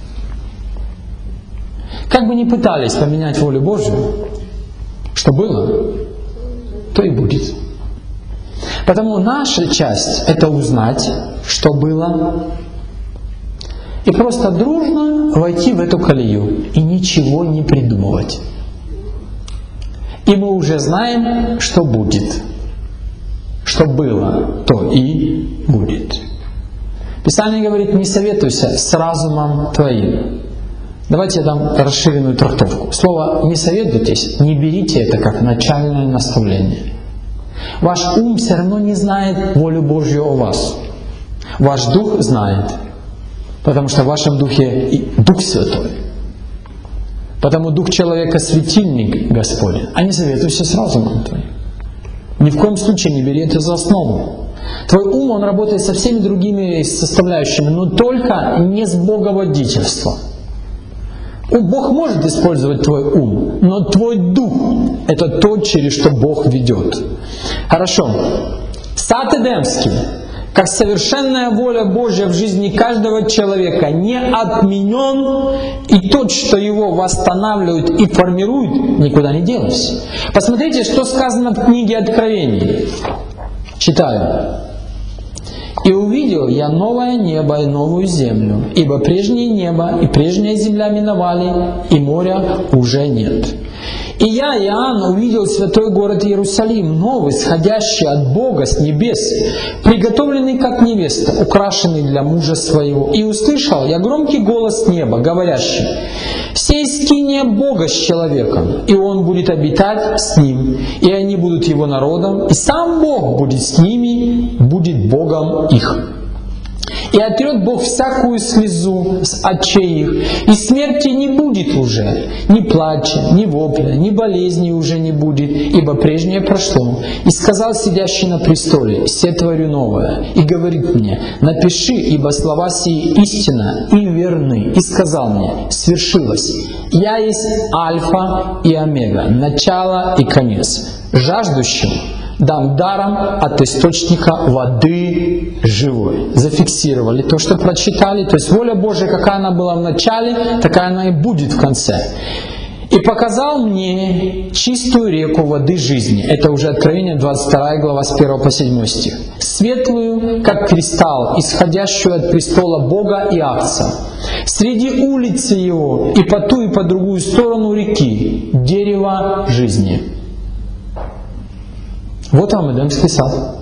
Как бы ни пытались поменять волю Божью, что было, то и будет. Потому наша часть — это узнать, что было, и просто дружно войти в эту колею и ничего не придумывать. И мы уже знаем, что будет. Что было, то и будет. Писание говорит: не советуйся с разумом твоим. Давайте я дам расширенную трактовку. Слово «не советуйтесь», не берите это как начальное наставление. Ваш ум все равно не знает волю Божью о вас. Ваш дух знает, потому что в вашем духе и Дух Святой. Потому Дух человека — светильник Господень. А не советуйся с разумом твоим. Ни в коем случае не бери это за основу. Твой ум, он работает со всеми другими составляющими, но только не с боговодительством. Бог может использовать твой ум, но твой дух — это то, через что Бог ведет. Хорошо. Сад Эдемский, как совершенная воля Божья в жизни каждого человека, не отменен, и тот, что его восстанавливает и формирует, никуда не делся. Посмотрите, что сказано в книге Откровений. Читаю. «И увидел я новое небо и новую землю, ибо прежнее небо и прежняя земля миновали, и моря уже нет. И я, Иоанн, увидел святой город Иерусалим, новый, сходящий от Бога с небес, приготовленный как невеста, украшенный для мужа своего. И услышал я громкий голос неба, говорящий: сей скиния Бога с человеком, и Он будет обитать с ним, и они будут Его народом, и сам Бог будет с ними, будет Богом их. И отрет Бог всякую слезу с очей их, и смерти не будет уже, ни плача, ни вопля, ни болезни уже не будет, ибо прежнее прошло. И сказал сидящий на престоле: се творю новое. И говорит мне: напиши, ибо слова сии истина и верны. И сказал мне: свершилось. Я есть Альфа и Омега, начало и конец. Жаждущим дам даром от источника воды живой». Зафиксировали то, что прочитали. То есть воля Божия, какая она была в начале, такая она и будет в конце. «И показал мне чистую реку воды жизни». Это уже Откровение 22 глава с 1 по 7 стих. «Светлую, как кристалл, исходящую от престола Бога и Агнца. Среди улицы его и по ту, и по другую сторону реки дерево жизни». Вот вам Эдемский сад.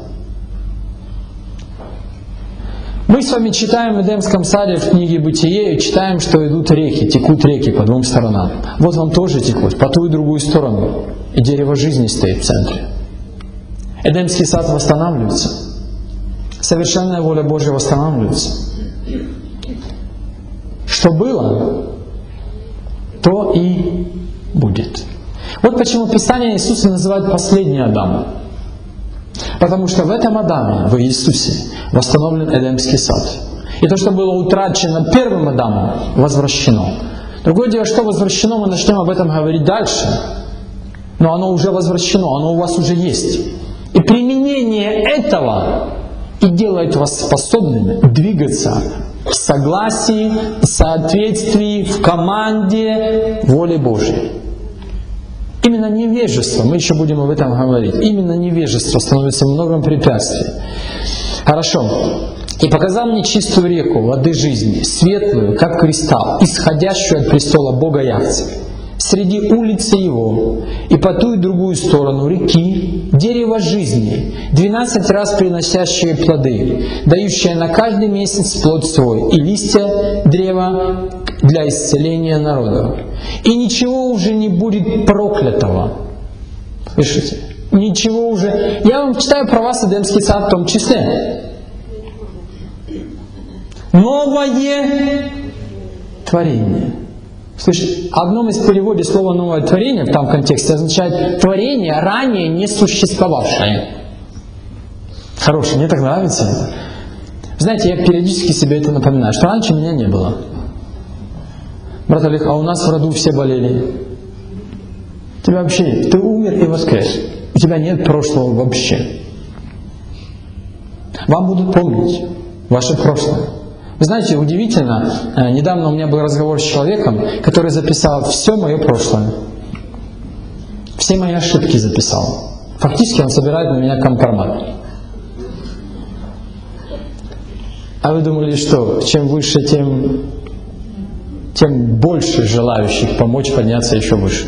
Мы с вами читаем в Эдемском саде в книге Бытие и читаем, что идут реки, текут реки по двум сторонам. Вот вам тоже текут, по ту и другую сторону. И дерево жизни стоит в центре. Эдемский сад восстанавливается. Совершенная воля Божья восстанавливается. Что было, то и будет. Вот почему Писание Иисуса называют последний Адам. Потому что в этом Адаме, в Иисусе, восстановлен Эдемский сад. И то, что было утрачено первым Адамом, возвращено. Другое дело, что возвращено, мы начнем об этом говорить дальше. Но оно уже возвращено, оно у вас уже есть. И применение этого и делает вас способными двигаться в согласии, в соответствии, в команде воле Божьей. Именно невежество, мы еще будем об этом говорить, именно невежество становится многом препятствием. Хорошо. «И показал мне чистую реку воды жизни, светлую, как кристалл, исходящую от престола Бога Яхве, среди улицы его, и по ту и другую сторону реки, дерево жизни, 12 раз приносящее плоды, дающее на каждый месяц плод свой, и листья древа для исцеления народов. И ничего уже не будет проклятого». Слышите? Ничего уже. Я вам читаю про вас Эдемский сад в том числе. Новое творение. Слышите, в одном из переводов слова «новое творение» в том контексте означает творение, ранее не существовавшее. Хорошее, мне так нравится это. Знаете, я периодически себе это напоминаю, что раньше меня не было. Брат Олег, а у нас в роду все болели. Тебя вообще нет. Ты умер и воскрес. У тебя нет прошлого вообще. Вам будут помнить ваше прошлое. Вы знаете, удивительно, недавно у меня был разговор с человеком, который записал все мое прошлое. Все мои ошибки записал. Фактически он собирает на меня компромат. А вы думали, что чем выше, тем больше желающих помочь подняться еще выше?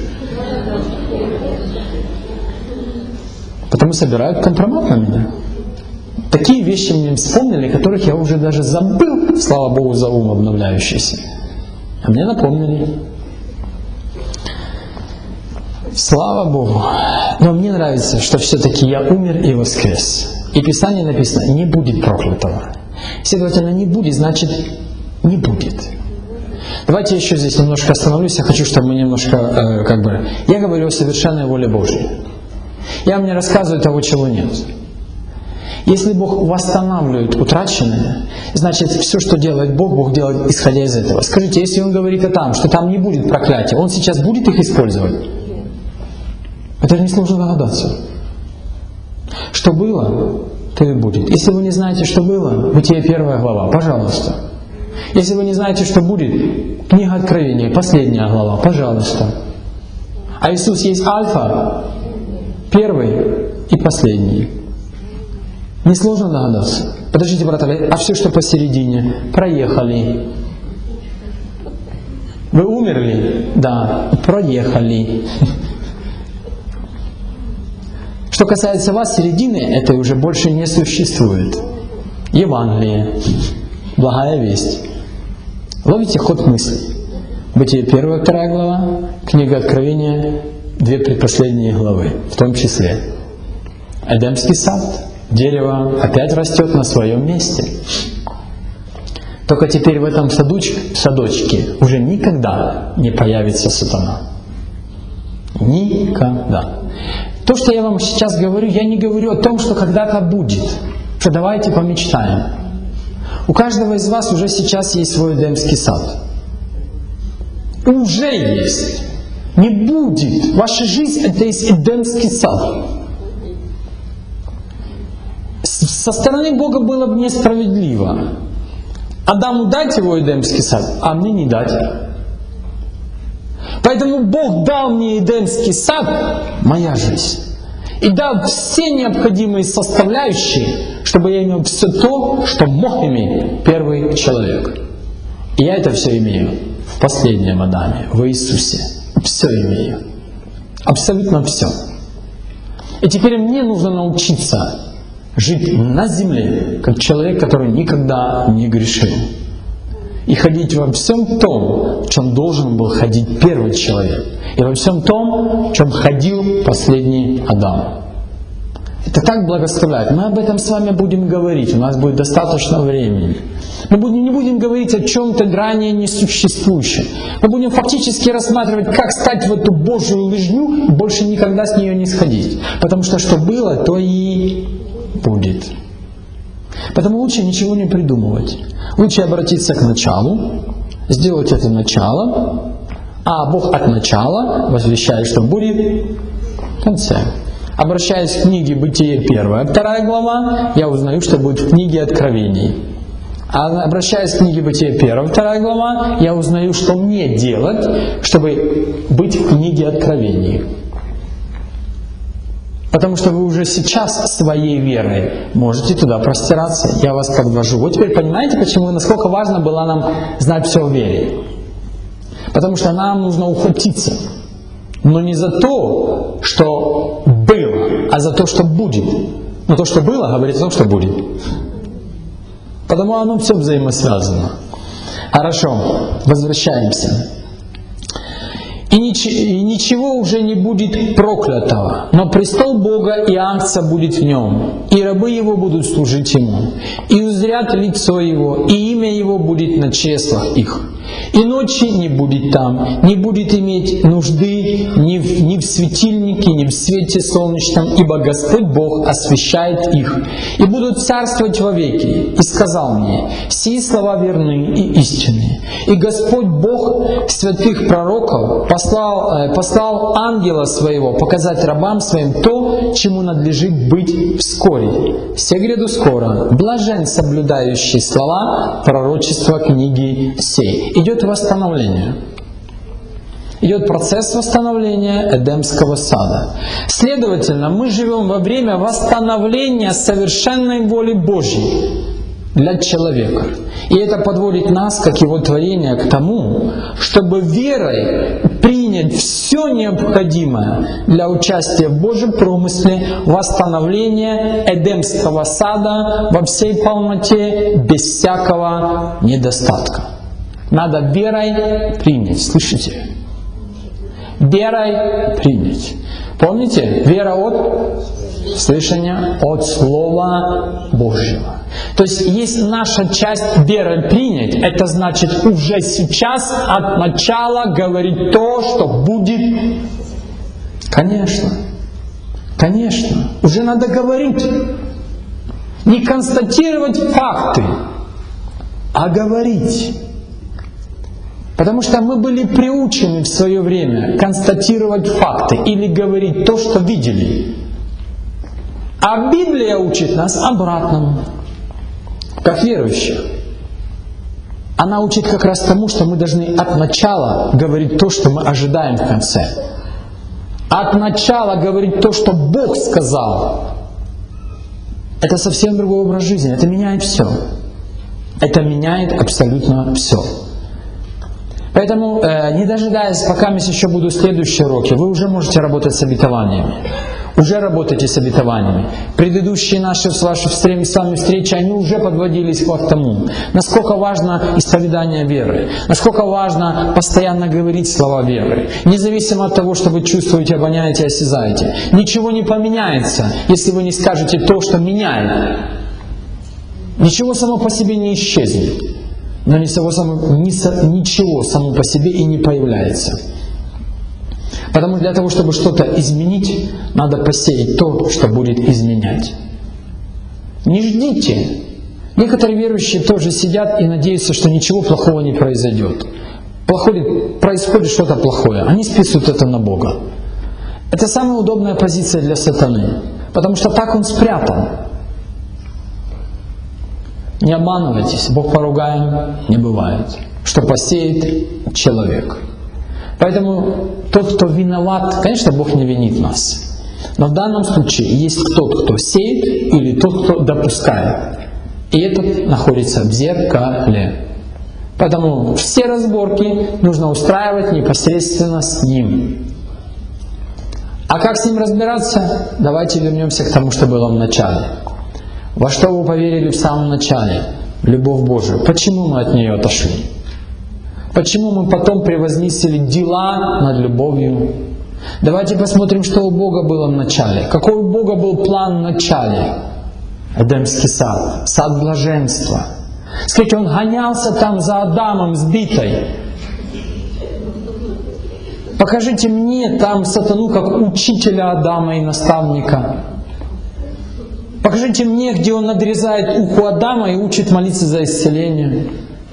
Потому собирают компромат на меня. Такие вещи мне вспомнили, которых я уже даже забыл, слава Богу, за ум обновляющийся. А мне напомнили. Слава Богу. Но мне нравится, что все-таки я умер и воскрес. И в Писании написано: не будет проклятого. Следовательно, не будет, значит, не будет. Давайте еще здесь немножко остановлюсь. Я хочу, чтобы мы немножко, я говорю о совершенной воле Божьей. Я вам не рассказываю того, чего нет. Если Бог восстанавливает утраченное, значит, все, что делает Бог, Бог делает исходя из этого. Скажите, если Он говорит что там не будет проклятия, Он сейчас будет их использовать? Это же несложно догадаться. Что было, то и будет. Если вы не знаете, что было, Бытие 1 глава, пожалуйста. Если вы не знаете, что будет, книга Откровения, последняя глава, пожалуйста. А Иисус есть Альфа, первый и последний. Несложно догадаться. Подождите, брат, а все, что посередине? Проехали. Вы умерли? Да. Проехали. Что касается вас, середины этой уже больше не существует. Евангелие. Благая весть. Ловите ход мыслей. Бытие 1, 2 глава, книга Откровения, 2 предпоследние главы, в том числе. Эдемский сад. Дерево опять растет на своем месте. Только теперь в этом садочке уже никогда не появится сатана. Никогда. То, что я вам сейчас говорю, я не говорю о том, что когда-то будет. Что давайте помечтаем. У каждого из вас уже сейчас есть свой Эдемский сад. Уже есть. Не будет. Ваша жизнь — это есть Эдемский сад. Со стороны Бога было бы несправедливо Адаму дать его Эдемский сад, а мне не дать. Поэтому Бог дал мне Эдемский сад, моя жизнь, и дал все необходимые составляющие, чтобы я имел все то, что мог иметь первый человек. И я это все имею в последнем Адаме, в Иисусе. Все имею. Абсолютно все. И теперь мне нужно научиться жить на земле, как человек, который никогда не грешил. И ходить во всем том, в чем должен был ходить первый человек. И во всем том, в чем ходил последний Адам. Это так благословляет. Мы об этом с вами будем говорить. У нас будет достаточно времени. Мы не будем говорить о чем-то ранее несуществующем. Мы будем фактически рассматривать, как стать в эту Божью лыжню и больше никогда с нее не сходить. Потому что что было, то и будет. Поэтому лучше ничего не придумывать. Лучше обратиться к началу, сделать это начало, а Бог от начала возвещает, что будет в конце. Обращаясь к книге Бытие 1, 2 глава, я узнаю, что будет в книге Откровений. А обращаясь к книге Бытие 1, 2 глава, я узнаю, что мне делать, чтобы быть в книге Откровений. Потому что вы уже сейчас своей верой можете туда простираться. Я вас подвожу. Вот теперь понимаете, почему, насколько важно было нам знать все о вере? Потому что нам нужно ухватиться. Но не за то, что было, а за то, что будет. Но то, что было, говорит о том, что будет. Потому оно все взаимосвязано. Хорошо, возвращаемся. И ничего уже не будет проклятого, но престол Бога и Агнца будет в нем, и рабы Его будут служить Ему, и узрят лицо Его, и имя Его будет на чреслах их. И ночи не будет там, не будет иметь нужды ни в светильнике, ни в свете солнечном, ибо Господь Бог освещает их, и будут царствовать вовеки. И сказал мне: сии слова верны и истинные. И Господь Бог святых пророков послал ангела своего показать рабам своим то, чему надлежит быть вскоре. Все гряду скоро, блажен соблюдающий слова пророчества книги сей. Идет восстановление. Идет процесс восстановления Эдемского сада. Следовательно, мы живем во время восстановления совершенной воли Божьей для человека. И это подводит нас, как Его творение, к тому, чтобы верой принять все необходимое для участия в Божьем промысле восстановления Эдемского сада во всей полноте, без всякого недостатка. Надо верой принять. Слышите? Верой принять. Помните? Вера от слышания, от Слова Божьего. То есть, есть наша часть верой принять, это значит уже сейчас от начала говорить то, что будет. Конечно. Конечно. Уже надо говорить. Не констатировать факты, а говорить. Потому что мы были приучены в свое время констатировать факты или говорить то, что видели. А Библия учит нас обратному, как верующих. Она учит как раз тому, что мы должны от начала говорить то, что мы ожидаем в конце. От начала говорить то, что Бог сказал. Это совсем другой образ жизни. Это меняет все. Это меняет абсолютно все. Поэтому, не дожидаясь, пока мы еще будут следующие уроки, вы уже можете работать с обетованиями. Уже работаете с обетованиями. Предыдущие наши с вами встречи, они уже подводились к тому, насколько важно исповедание веры, насколько важно постоянно говорить слова веры, независимо от того, что вы чувствуете, обоняете, осязаете. Ничего не поменяется, если вы не скажете то, что меняет. Ничего само по себе не исчезнет. Но ничего само по себе и не появляется. Потому что для того, чтобы что-то изменить, надо посеять то, что будет изменять. Не ждите. Некоторые верующие тоже сидят и надеются, что ничего плохого не произойдет. Происходит что-то плохое. Они списывают это на Бога. Это самая удобная позиция для сатаны. Потому что так он спрятан. Не обманывайтесь, Бог поругаем не бывает. Что посеет человек. Поэтому тот, кто виноват, конечно, Бог не винит нас. Но в данном случае есть тот, кто сеет, или тот, кто допускает. И этот находится в зеркале. Поэтому все разборки нужно устраивать непосредственно с ним. А как с ним разбираться? Давайте вернемся к тому, что было в начале. Во что вы поверили в самом начале? В любовь Божию. Почему мы от нее отошли? Почему мы потом превознесли дела над любовью? Давайте посмотрим, что у Бога было в начале. Какой у Бога был план в начале? Эдемский сад, сад блаженства. Скажите, Он гонялся там за Адамом сбитой. Покажите мне там сатану как учителя Адама и наставника. Покажите мне, где он надрезает ухо Адама и учит молиться за исцеление.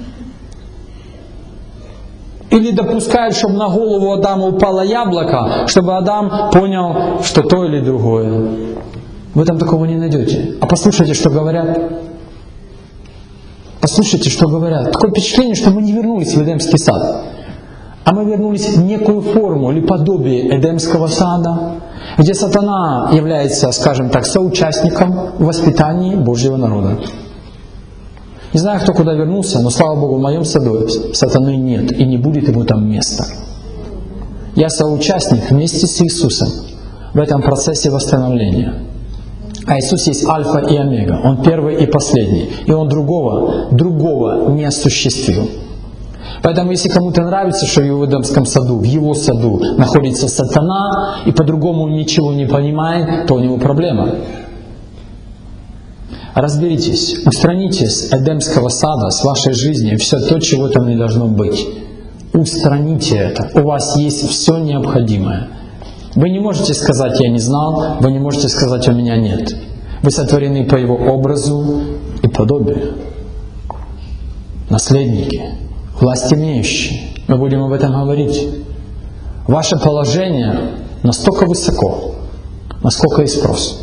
Или допускает, чтобы на голову Адама упало яблоко, чтобы Адам понял, что то или другое. Вы там такого не найдете. А послушайте, что говорят. Послушайте, что говорят. Такое впечатление, что мы не вернулись в Эдемский сад, а мы вернулись в некую форму или подобие Эдемского сада, где сатана является, скажем так, соучастником в воспитании Божьего народа. Не знаю, кто куда вернулся, но, слава Богу, в моем саду сатаны нет, и не будет ему там места. Я соучастник вместе с Иисусом в этом процессе восстановления. А Иисус есть Альфа и Омега. Он первый и последний. И Он другого не осуществил. Поэтому, если кому-то нравится, что в его Эдемском саду, в его саду находится сатана, и по-другому он ничего не понимает, то у него проблема. Разберитесь, устраните с Эдемского сада, с вашей жизни все то, чего там не должно быть. Устраните это. У вас есть все необходимое. Вы не можете сказать «я не знал», вы не можете сказать «у меня нет». Вы сотворены по Его образу и подобию. Наследники, власть имеющие. Мы будем об этом говорить. Ваше положение настолько высоко, насколько и спрос.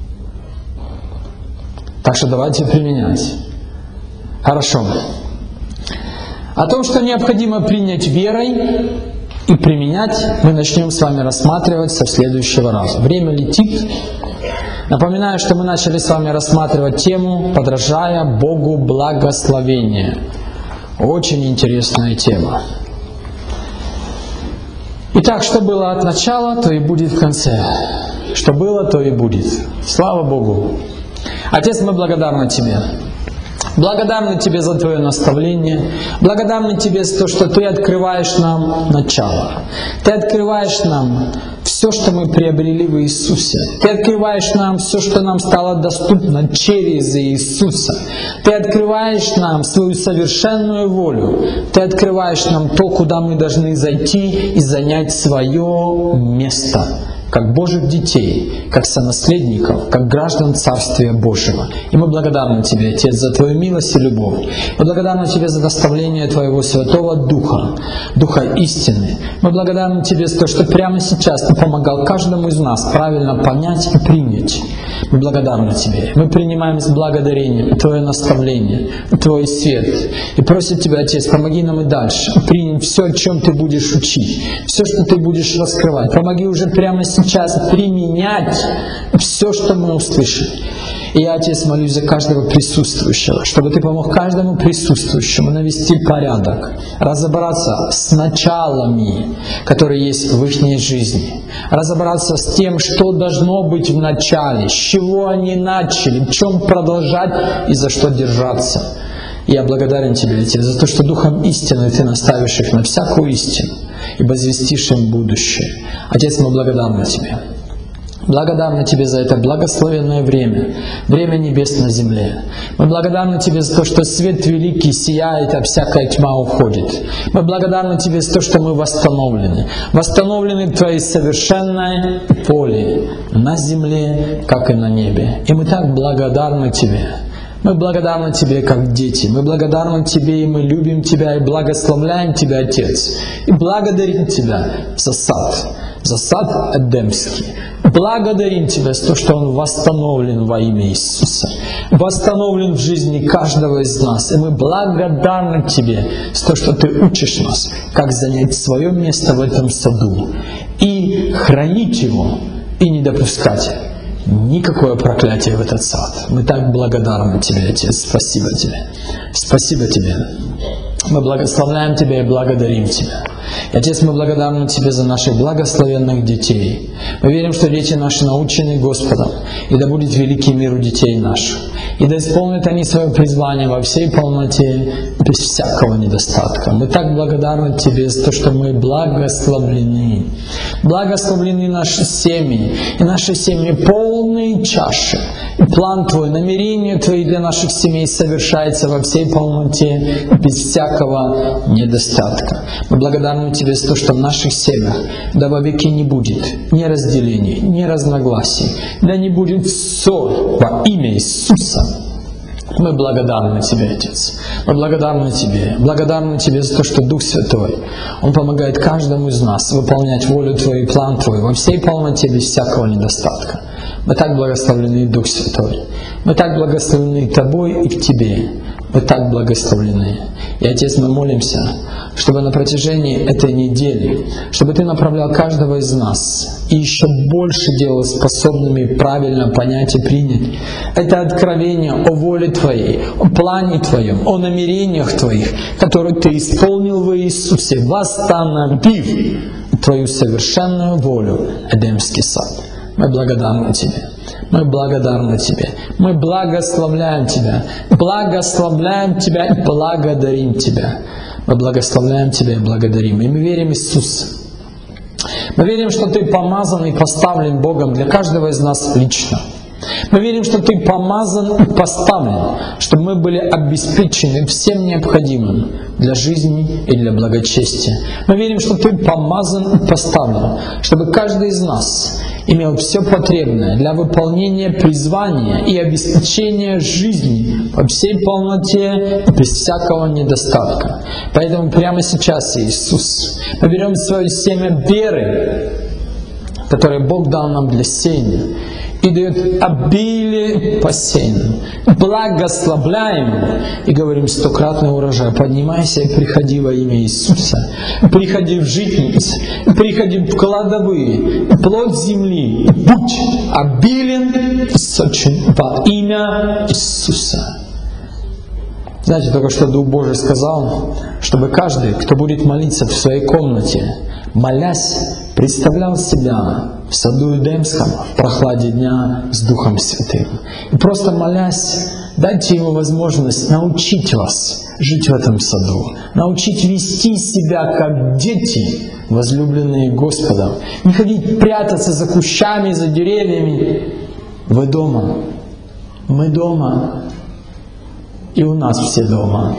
Так что давайте применять. Хорошо. О том, что необходимо принять верой и применять, мы начнем с вами рассматривать со следующего раза. Время летит. Напоминаю, что мы начали с вами рассматривать тему «Подражая Богу благословения». Очень интересная тема. Итак, что было от начала, то и будет в конце. Что было, то и будет. Слава Богу! Отец, мы благодарны Тебе. Благодарны Тебе за Твое наставление. Благодарны Тебе за то, что Ты открываешь нам начало. Ты открываешь нам все, что мы приобрели в Иисусе. Ты открываешь нам все, что нам стало доступно через Иисуса. Ты открываешь нам свою совершенную волю. Ты открываешь нам то, куда мы должны зайти и занять свое место. Как Божьих детей, как сонаследников, как граждан Царствия Божьего. И мы благодарны Тебе, Отец, за Твою милость и любовь. Мы благодарны Тебе за доставление Твоего Святого Духа, Духа истины. Мы благодарны Тебе за то, что прямо сейчас Ты помогал каждому из нас правильно понять и принять. Мы благодарны Тебе. Мы принимаем с благодарением Твое наставление, Твой свет. И просим Тебя, Отец, помоги нам и дальше принять все, о чем Ты будешь учить, все, что Ты будешь раскрывать. Помоги уже прямо сейчас применять все, что мы услышали. И я, Отец, молюсь за каждого присутствующего, чтобы Ты помог каждому присутствующему навести порядок, разобраться с началами, которые есть в их жизни, разобраться с тем, что должно быть в начале, с чего они начали, в чем продолжать и за что держаться. Я благодарен Тебе, Отец, за то, что Духом истины Ты наставишь их на всякую истину и возвестишь им будущее. Отец, мы благодарны Тебе. Благодарны Тебе за это благословенное время, время небес на земле. Мы благодарны Тебе за то, что свет великий сияет, а всякая тьма уходит. Мы благодарны Тебе за то, что мы восстановлены. Восстановлены в Твоей совершенной воле на земле, как и на небе. И мы так благодарны Тебе. Мы благодарны Тебе, как дети. Мы благодарны Тебе, и мы любим Тебя, и благословляем Тебя, Отец. И благодарим Тебя за сад Эдемский. Благодарим Тебя за то, что он восстановлен во имя Иисуса. Восстановлен в жизни каждого из нас. И мы благодарны Тебе за то, что Ты учишь нас, как занять свое место в этом саду. И хранить его, и не допускать никакое проклятие в этот сад. Мы так благодарны Тебе, Отец. Спасибо Тебе. Спасибо Тебе. Мы благословляем Тебя и благодарим Тебя. И, Отец, мы благодарны Тебе за наших благословенных детей. Мы верим, что дети наши научены Господом, и да будет великий мир у детей наших. И да исполнят они свое призвание во всей полноте, без всякого недостатка. Мы так благодарны Тебе за то, что мы благословлены. Благословлены наши семьи, и наши семьи полные чаши. И план Твой, намерения Твои для наших семей совершается во всей полноте, без всякого недостатка. Мы благодарны Тебе за то, что в наших семьях да вовеки не будет ни разделений, ни разногласий, да не будет ссор во имя Иисуса. Мы благодарны Тебе, Отец. Мы благодарны Тебе за то, что Дух Святой, Он помогает каждому из нас выполнять волю Твою и план Твой во всей полноте, без всякого недостатка. Мы так благословлены, Дух Святой. Мы так благословлены Тобой и в Тебе. Мы так благословлены. И, Отец, мы молимся, чтобы на протяжении этой недели, чтобы Ты направлял каждого из нас и еще больше делал способными правильно понять и принять это откровение о воле Твоей, о плане Твоем, о намерениях Твоих, которые Ты исполнил в Иисусе, восстановив Твою совершенную волю, Эдемский сад. Мы благодарны Тебе. Мы благодарны Тебе. Мы благословляем Тебя. Благословляем Тебя и благодарим Тебя. Мы благословляем Тебя и благодарим. И мы верим, Иисус. Мы верим, что Ты помазан и поставлен Богом для каждого из нас лично. Мы верим, что Ты помазан и поставлен, чтобы мы были обеспечены всем необходимым для жизни и для благочестия. Мы верим, что Ты помазан и поставлен, чтобы каждый из нас имел все потребное для выполнения призвания и обеспечения жизни во всей полноте и без всякого недостатка. Поэтому прямо сейчас, Иисус, мы берем свое семя веры, которое Бог дал нам для сеяния, и дает обилие посеянным. Благословляем его и говорим: стократный урожай, поднимайся и приходи во имя Иисуса. Приходи в житницы, приходи в кладовые, плод земли, будь обилен и сочен во имя Иисуса. Знаете, только что Дух Божий сказал, чтобы каждый, кто будет молиться в своей комнате, молясь, представлял себя в саду Эдемском, в прохладе дня с Духом Святым. И просто молясь, дайте Ему возможность научить вас жить в этом саду, научить вести себя как дети, возлюбленные Господом. Не ходить прятаться за кущами, за деревьями. Вы дома, мы дома, и у нас все дома.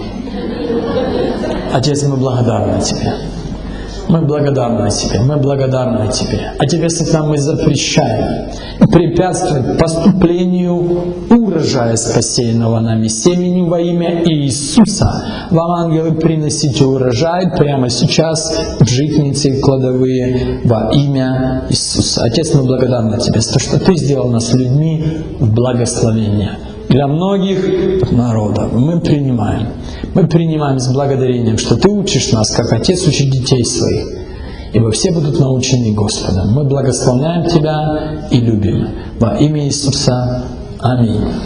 Отец, мы благодарны Тебе. Мы благодарны Тебе, мы благодарны Тебе. А Тебе, Сатана, мы запрещаем препятствовать поступлению урожая посеянного нами семени во имя Иисуса. Вам, ангелы, приносите урожай прямо сейчас в житницы и кладовые во имя Иисуса. Отец, мы благодарны Тебе за то, что Ты сделал нас людьми в благословение для многих народов. Мы принимаем с благодарением, что Ты учишь нас, как Отец учит детей своих, ибо все будут научены Господом. Мы благословляем Тебя и любим. Во имя Иисуса. Аминь.